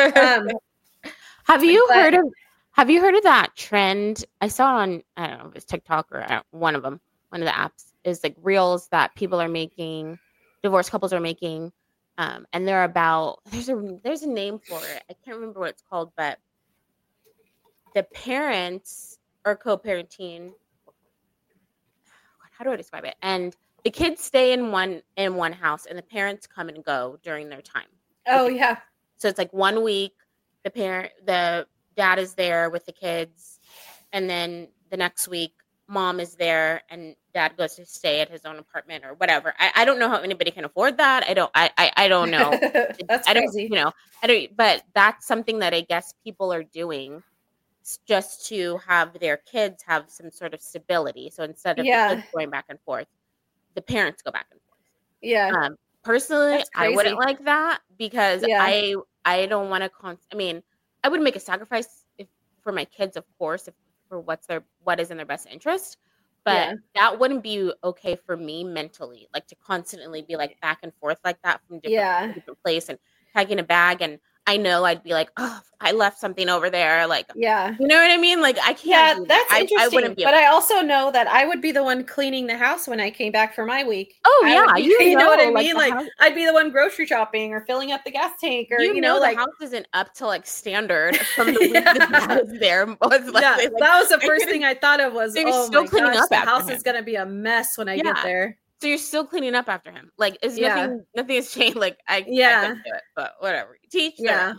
Speaker 1: have you heard of that trend? I saw it on, I don't know if it's TikTok or one of the apps, is like reels that people are making, divorced couples are making. And they're about, there's a name for it. I can't remember what it's called, but the parents are co-parenting. How do I describe it? And the kids stay in one house, and the parents come and go during their time.
Speaker 2: Oh, yeah.
Speaker 1: So it's like 1 week, the dad is there with the kids, and then the next week, mom is there, and dad goes to stay at his own apartment or whatever. I don't know how anybody can afford that. I don't know.
Speaker 2: That's crazy.
Speaker 1: But that's something that I guess people are doing just to have their kids have some sort of stability. So instead of the kids going back and forth, the parents go back and forth.
Speaker 2: Yeah.
Speaker 1: Personally, I wouldn't like that because I don't want to. I would make a sacrifice for my kids, of course, for what is in their best interest. But that wouldn't be okay for me mentally, like to constantly be like back and forth like that from different place and packing a bag. And I know I'd be like, oh, I left something over there. Like, you know what I mean? Like, I can't.
Speaker 2: Yeah, that's interesting. I wouldn't be. But I also know that I would be the one cleaning the house when I came back for my week.
Speaker 1: Oh, yeah.
Speaker 2: You know what I mean? Like, I'd be the one grocery shopping or filling up the gas tank, or, you know, like,
Speaker 1: the house isn't up to like standard from the week that was there.
Speaker 2: That was the first thing I thought of was, oh my gosh, the house is going to be a mess when I get there.
Speaker 1: So you're still cleaning up after him. Like, nothing has changed. Like, I couldn't do it, but whatever. Teach them.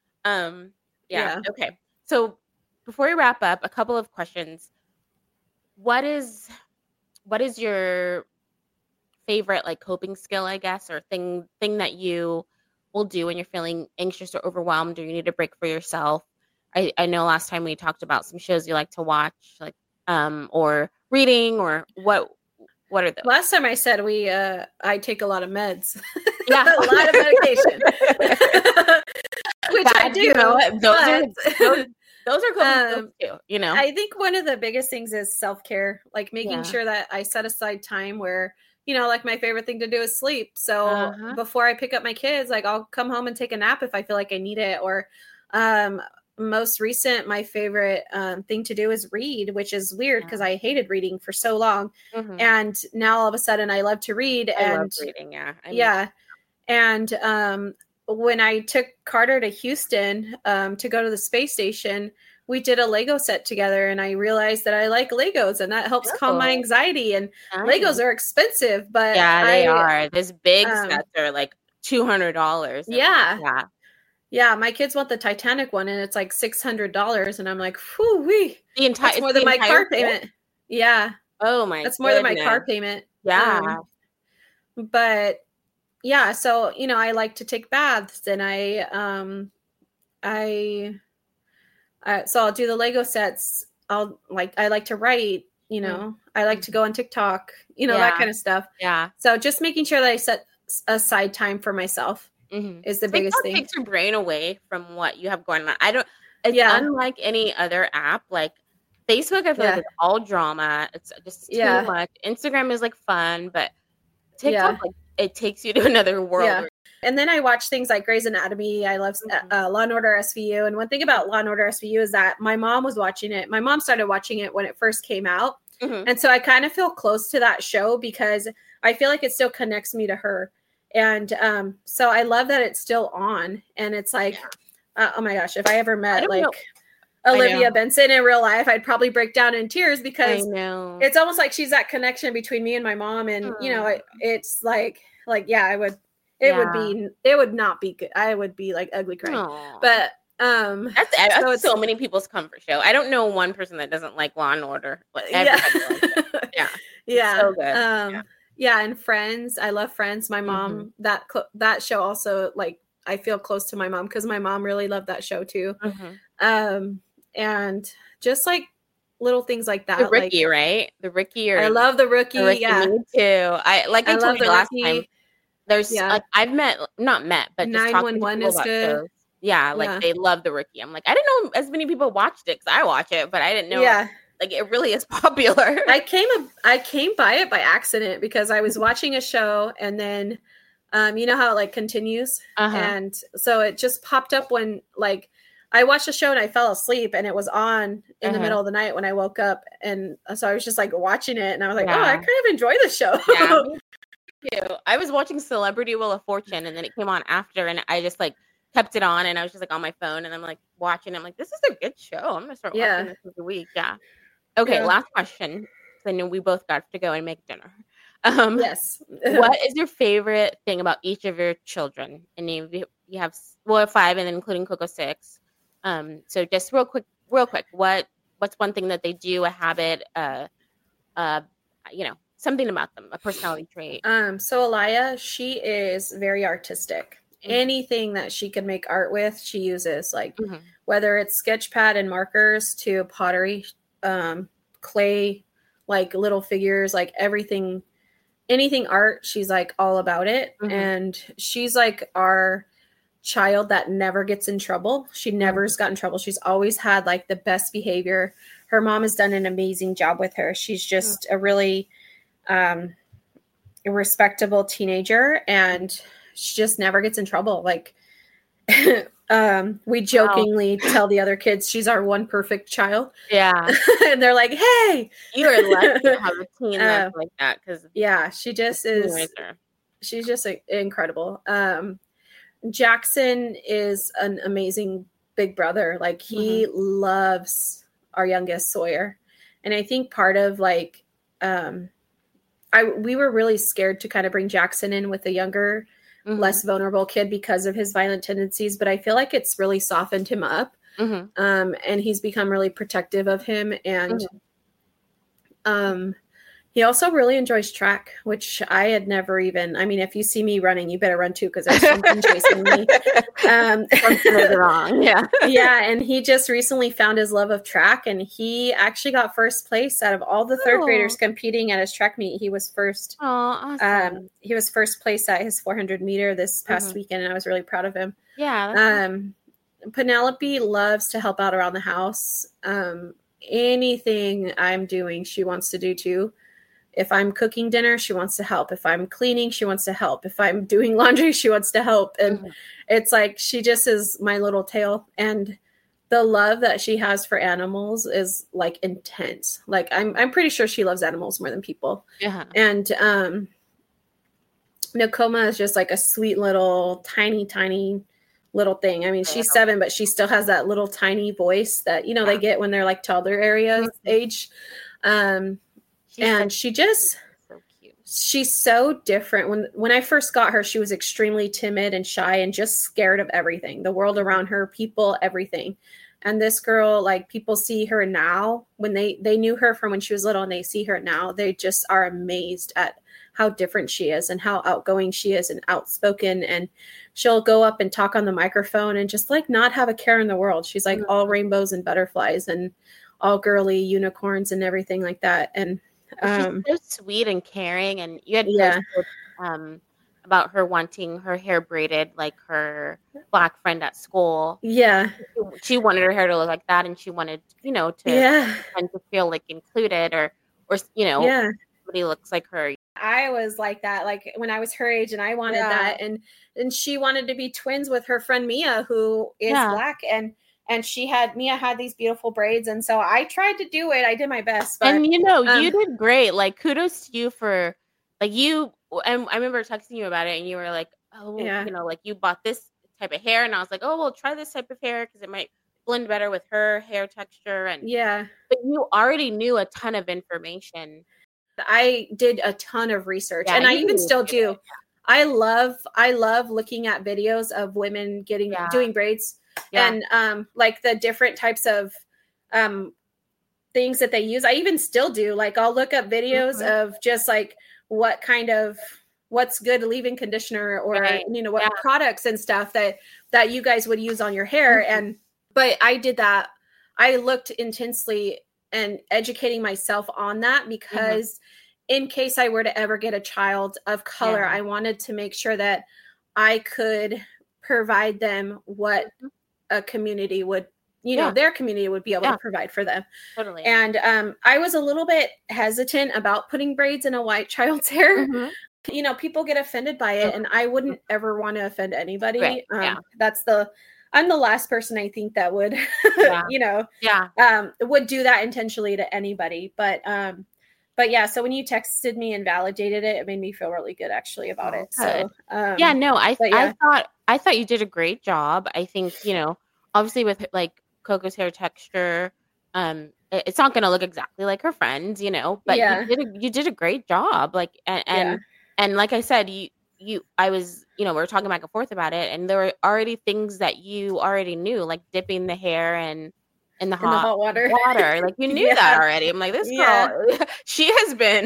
Speaker 1: Okay. So before we wrap up, a couple of questions. What is your favorite like coping skill, I guess, or thing that you will do when you're feeling anxious or overwhelmed, or you need a break for yourself? I know last time we talked about some shows you like to watch, like or reading, or what are those?
Speaker 2: Last time I said I take a lot of meds. Yeah, a lot of medication. Which I do.
Speaker 1: Those are coping skills too,
Speaker 2: I think one of the biggest things is self-care, like making sure that I set aside time where, like my favorite thing to do is sleep. So before I pick up my kids, like I'll come home and take a nap if I feel like I need it. Or most recent, my favorite thing to do is read, which is weird because I hated reading for so long. And now all of a sudden I love to read. I love
Speaker 1: reading,
Speaker 2: And when I took Carter to Houston to go to the space station, we did a Lego set together, and I realized that I like Legos, and that helps calm my anxiety. And Legos are expensive, but
Speaker 1: they are. Those big sets are like $200.
Speaker 2: Yeah. My kids want the Titanic one, and it's like $600, and I'm like, whoo-wee. That's more than my car payment. Yeah.
Speaker 1: Oh my!
Speaker 2: That's more than my car payment.
Speaker 1: Yeah.
Speaker 2: But yeah, so I like to take baths, and so I'll do the Lego sets. I like to write, I like to go on TikTok, that kind of stuff.
Speaker 1: Yeah.
Speaker 2: So just making sure that I set aside time for myself is the biggest thing.
Speaker 1: It takes your brain away from what you have going on. It's unlike any other app, like Facebook, I feel like it's all drama. It's just too much. Instagram is like fun, but TikTok, it takes you to another world.
Speaker 2: Yeah. And then I watch things like Grey's Anatomy. I love Law and Order SVU. And one thing about Law and Order SVU is that my mom was watching it. My mom started watching it when it first came out. And so I kind of feel close to that show because I feel like it still connects me to her. And so I love that it's still on. And it's like, oh my gosh, if I ever met Olivia Benson in real life, I'd probably break down in tears because it's almost like she's that connection between me and my mom. And, it's like, I would. It would not be good. I would be like ugly crying. Aww. But
Speaker 1: that's so many people's comfort show. I don't know one person that doesn't like Law and Order. But everybody likes it.
Speaker 2: Yeah. So good. And Friends. I love Friends. My mom, that show also, like, I feel close to my mom because my mom really loved that show too. And just like little things like that.
Speaker 1: The Rookie, right? The Rookie.
Speaker 2: I love the Rookie.
Speaker 1: Me too. I told you last time. There's I've not met, but just talking to people
Speaker 2: is good.
Speaker 1: Shows. Yeah, they love the Rookie. I'm like, I didn't know as many people watched it because I watch it, but I didn't know. Yeah, like it really is popular.
Speaker 2: I came by it by accident because I was watching a show, and then, you know how it like continues, and so it just popped up when like I watched a show and I fell asleep, and it was on in the middle of the night when I woke up, and so I was just like watching it, and I was like, oh, I kind of enjoy the show.
Speaker 1: Yeah. I was watching Celebrity Wheel of Fortune, and then it came on after, and I just like kept it on, and I was just like on my phone, and I'm like watching. I'm like, this is a good show. I'm gonna start watching this every week. Yeah. Okay. Last question. I know we both got to go and make dinner.
Speaker 2: Yes.
Speaker 1: What is your favorite thing about each of your children? And you have 5, and then including Coco 6. So just real quick. What's one thing that they do? A habit? Something about them, a personality trait.
Speaker 2: So Alaya, she is very artistic. Anything that she can make art with, she uses, like whether it's sketch pad and markers to pottery, clay, like little figures, like anything art, she's like all about it. And she's like our child that never gets in trouble. She never's gotten in trouble. She's always had like the best behavior. Her mom has done an amazing job with her. She's just a really a respectable teenager, and she just never gets in trouble. Like we jokingly tell the other kids she's our one perfect child.
Speaker 1: Yeah.
Speaker 2: And they're like, hey,
Speaker 1: you are lucky to have a teen that's like that, because
Speaker 2: she just is she's just incredible. Jackson is an amazing big brother. Like he loves our youngest Sawyer, and I think part of like we were really scared to kind of bring Jackson in with a younger, less vulnerable kid because of his violent tendencies. But I feel like it's really softened him up. And he's become really protective of him. And he also really enjoys track, which I had never even, I mean, if you see me running, you better run too, because there's something chasing me.
Speaker 1: Something is wrong. Yeah.
Speaker 2: Yeah. And he just recently found his love of track, and he actually got first place out of all the third graders competing at his track meet. He was first.
Speaker 1: Oh, awesome.
Speaker 2: He was first place at his 400 meter this past weekend, and I was really proud of him.
Speaker 1: Yeah.
Speaker 2: Penelope loves to help out around the house. Anything I'm doing, she wants to do too. If I'm cooking dinner, she wants to help. If I'm cleaning, she wants to help. If I'm doing laundry, she wants to help. And it's like she just is my little tail. And the love that she has for animals is like intense. Like I'm pretty sure she loves animals more than people.
Speaker 1: Yeah.
Speaker 2: And Nakoma is just like a sweet little tiny little thing. I mean, she's 7, but she still has that little tiny voice that, you know, they get when they're like toddler age. And she just, so cute. She's so different. When I first got her, she was extremely timid and shy and just scared of everything, the world around her, people, everything. And this girl, like, people see her now when they knew her from when she was little and they see her now, they just are amazed at how different she is and how outgoing she is and outspoken. And she'll go up and talk on the microphone and just like not have a care in the world. She's like all rainbows and butterflies and all girly unicorns and everything like that. And
Speaker 1: she's so sweet and caring. And you had posted, about her wanting her hair braided like her Black friend at school.
Speaker 2: Yeah.
Speaker 1: She wanted her hair to look like that, and she wanted, you know, to feel like included or you know, somebody looks like her.
Speaker 2: I was like that, like when I was her age, and I wanted that, and she wanted to be twins with her friend Mia, who is Black, and Mia had these beautiful braids, and so I tried to do it. I did my best, but
Speaker 1: and you know, you did great. Like kudos to you for like you. And I remember texting you about it, and you were like, "Oh, you know, like you bought this type of hair," and I was like, "Oh, well, try this type of hair because it might blend better with her hair texture." And but you already knew a ton of information.
Speaker 2: I did a ton of research, and I even still do. I love looking at videos of women doing braids and like the different types of things that they use. I even still do. Like I'll look up videos of just like what's good leave-in conditioner or you know what products and stuff that you guys would use on your hair. But I did that. I looked intensely and educating myself on that because in case I were to ever get a child of color, I wanted to make sure that I could provide them what a community would, you know, their community would be able to provide for them.
Speaker 1: Totally.
Speaker 2: And I was a little bit hesitant about putting braids in a white child's hair. You know, people get offended by it, and I wouldn't ever want to offend anybody. I'm the last person I think that would, you know, would do that intentionally to anybody. But yeah, so when you texted me and validated it, it made me feel really good actually about it. So
Speaker 1: I thought you did a great job. I think, you know, obviously with like Coco's hair texture, it's not going to look exactly like her friends, you know, but you did a great job. Like, and like I said, I was, you know, we were talking back and forth about it, and there were already things that you already knew, like dipping the hair in the hot water. Like you knew that already. I'm like, this girl, she has been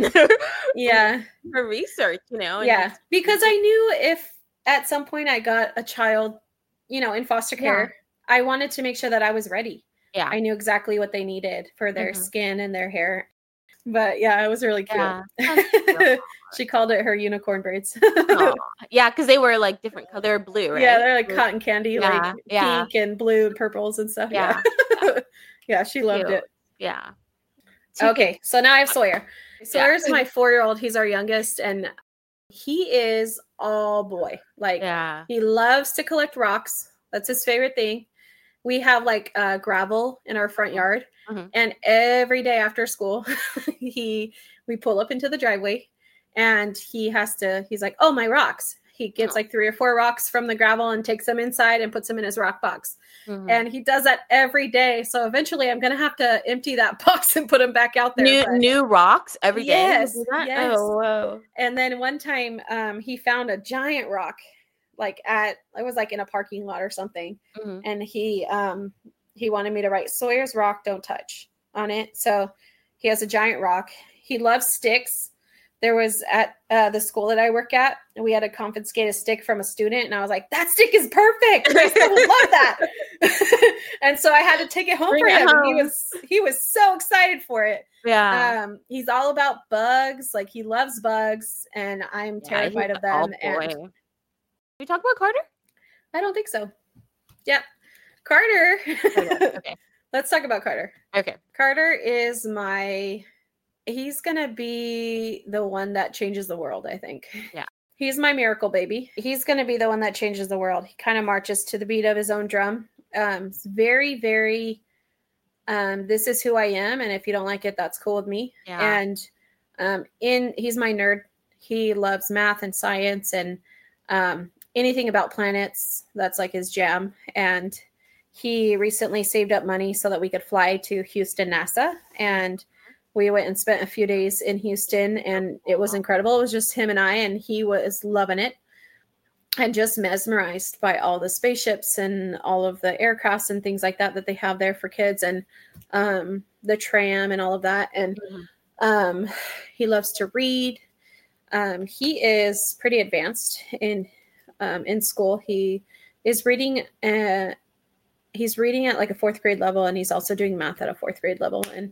Speaker 1: her research, you know. And
Speaker 2: because I knew if at some point I got a child, you know, in foster care, I wanted to make sure that I was ready. I knew exactly what they needed for their skin and their hair. But yeah, it was really cute. She called it her unicorn braids.
Speaker 1: Because they were like different color. They're blue, right?
Speaker 2: Yeah, they're like cotton candy, like pink and blue and purples and stuff. Yeah, she loved it.
Speaker 1: Yeah.
Speaker 2: Okay, so now I have Sawyer. Sawyer's my 4-year-old. He's our youngest, and he is all boy. Like he loves to collect rocks. That's his favorite thing. We have like gravel in our front yard, and every day after school, we pull up into the driveway, and he's like, "Oh, my rocks." He gets like 3 or 4 rocks from the gravel and takes them inside and puts them in his rock box. And he does that every day. So eventually I'm going to have to empty that box and put them back out there.
Speaker 1: New rocks every day?
Speaker 2: Yes.
Speaker 1: Oh, whoa.
Speaker 2: And then one time he found a giant rock, like it was like in a parking lot or something. And he wanted me to write Sawyer's rock, don't touch on it. So he has a giant rock. He loves sticks. There was at the school that I work at, and we had to confiscate a stick from a student, and I was like, that stick is perfect. I still love that. And so I had to take it home for him. And he was so excited for it.
Speaker 1: Yeah.
Speaker 2: He's all about bugs. Like he loves bugs, and I'm terrified of them. And
Speaker 1: we talk about Carter?
Speaker 2: I don't think so. Yep. Carter.
Speaker 1: Okay.
Speaker 2: Let's talk about Carter.
Speaker 1: Okay.
Speaker 2: Carter is he's going to be the one that changes the world, I think.
Speaker 1: Yeah.
Speaker 2: He's my miracle baby. He's going to be the one that changes the world. He kind of marches to the beat of his own drum. It's very, very, this is who I am. And if you don't like it, that's cool with me.
Speaker 1: Yeah.
Speaker 2: And he's my nerd. He loves math and science and anything about planets. That's like his jam. And he recently saved up money so that we could fly to Houston, NASA. And we went and spent a few days in Houston, and it was incredible. It was just him and I, and he was loving it and just mesmerized by all the spaceships and all of the aircrafts and things like that they have there for kids, and the tram and all of that. And he loves to read. He is pretty advanced in school. He is reading. He's reading at like a 4th grade level, and he's also doing math at a 4th grade level. And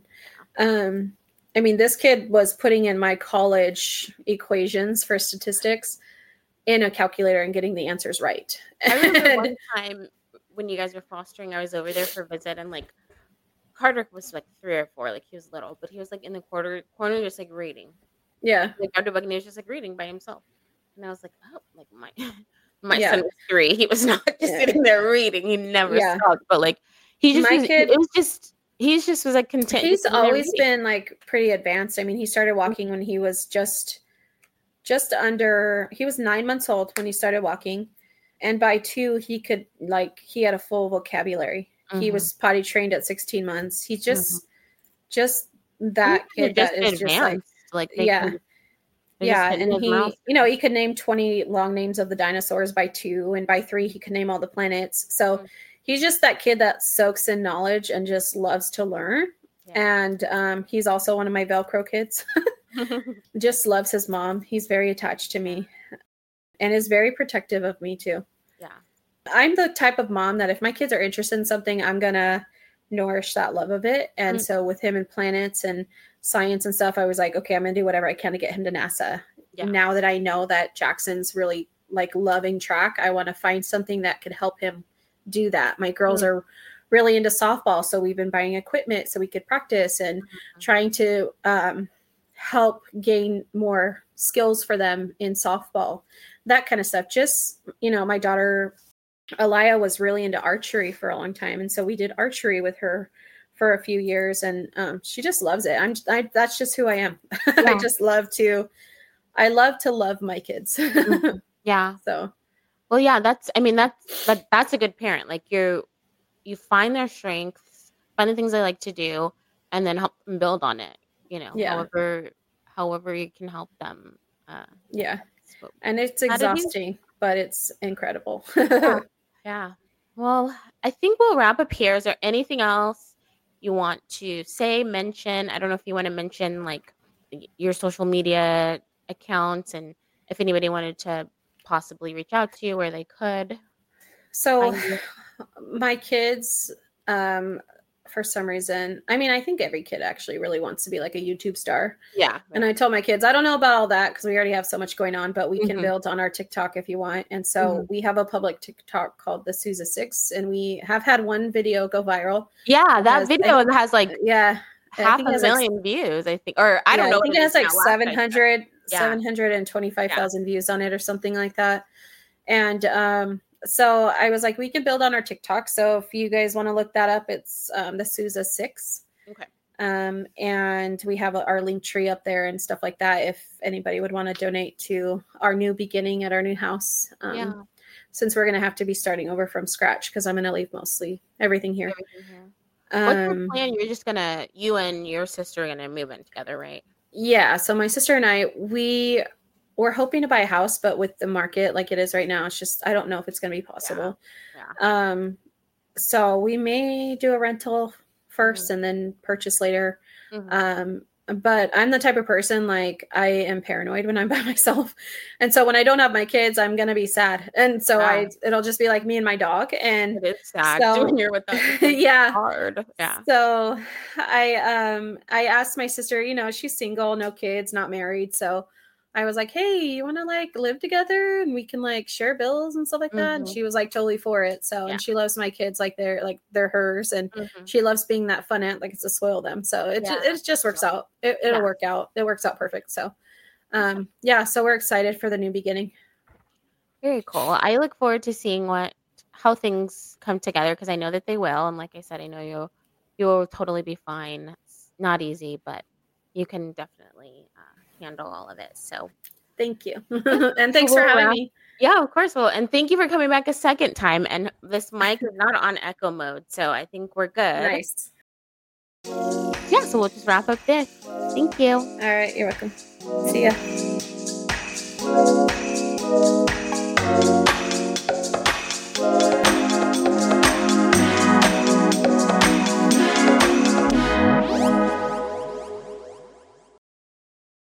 Speaker 2: I mean, this kid was putting in my college equations for statistics in a calculator and getting the answers right.
Speaker 1: I remember one time when you guys were fostering, I was over there for a visit, and like Carter was like 3 or 4, like he was little, but he was like in the corner just like reading.
Speaker 2: Yeah.
Speaker 1: Like Dr. Buckner was just like reading by himself. And I was like, oh, like my son was 3. He was not just sitting there reading. He never stopped, but like he's just was like content.
Speaker 2: He's always been like pretty advanced. I mean, he started walking when he was just under, he was 9 months old when he started walking. And by 2, he had a full vocabulary. Mm-hmm. He was potty trained at 16 months. He's just that kid that is just like and he, he could name 20 long names of the dinosaurs by 2, and by 3, he could name all the planets. So he's just that kid that soaks in knowledge and just loves to learn. Yeah. And he's also one of my Velcro kids. Just loves his mom. He's very attached to me and is very protective of me too.
Speaker 1: Yeah.
Speaker 2: I'm the type of mom that if my kids are interested in something, I'm going to nourish that love of it. And so with him and planets and science and stuff, I was like, okay, I'm going to do whatever I can to get him to NASA. Yeah. Now that I know that Jackson's really like loving track, I want to find something that could help him do that. My girls are really into softball, so we've been buying equipment so we could practice and trying to help gain more skills for them in softball, that kind of stuff. Just, my daughter Aliyah was really into archery for a long time, and so we did archery with her for a few years, and she just loves it. That's just who I am. Yeah. I love to love my kids.
Speaker 1: Yeah.
Speaker 2: So
Speaker 1: well, yeah, that's a good parent. Like you find their strengths, find the things they like to do, and then help them build on it, however you can help them.
Speaker 2: And it's exhausting, but it's incredible.
Speaker 1: Yeah. Well, I think we'll wrap up here. Is there anything else you want to say, mention? I don't know if you want to mention like your social media accounts and if anybody wanted to possibly reach out to you where they could.
Speaker 2: So my kids, for some reason, I think every kid actually really wants to be like a YouTube star.
Speaker 1: Yeah.
Speaker 2: And I told my kids, I don't know about all that because we already have so much going on, but we can build on our TikTok if you want. And so we have a public TikTok called the Souza 6, and we have had one video go viral.
Speaker 1: Yeah, that video has like 500,000 views, I think. Or I don't know.
Speaker 2: I think it has like 725,000 views on it or something like that. And so I was like, we can build on our TikTok. So if you guys want to look that up, it's the Souza 6.
Speaker 1: Okay.
Speaker 2: And we have our link tree up there and stuff like that. If anybody would want to donate to our new beginning at our new house, since we're going to have to be starting over from scratch, because I'm going to leave mostly everything here.
Speaker 1: What's your plan? You and your sister are going to move in together, right?
Speaker 2: Yeah. So my sister and I, we're hoping to buy a house, but with the market like it is right now, it's just, I don't know if it's going to be possible. Yeah. So we may do a rental first and then purchase later. But I'm the type of person, like, I am paranoid when I'm by myself. And so when I don't have my kids, I'm going to be sad. And so it'll just be like me and my dog. And
Speaker 1: it is sad when you're with them.
Speaker 2: Yeah.
Speaker 1: Hard. Yeah.
Speaker 2: So I asked my sister, she's single, no kids, not married. So I was like, hey, you want to like live together and we can like share bills and stuff like that? And she was like totally for it. So, and she loves my kids like they're hers, and she loves being that fun aunt, like it's to spoil them. So it just works out. It'll work out. It works out perfect. So, so we're excited for the new beginning.
Speaker 1: Very cool. I look forward to seeing how things come together, because I know that they will. And like I said, I know you'll totally be fine. It's not easy, but you can definitely handle all of it. So
Speaker 2: thank you. And thanks for having me.
Speaker 1: Yeah, of course. Well, and thank you for coming back a second time. And this mic is not on echo mode, so I think we're good.
Speaker 2: Nice.
Speaker 1: Yeah, so we'll just wrap up there. Thank you.
Speaker 2: All right, you're welcome. See ya.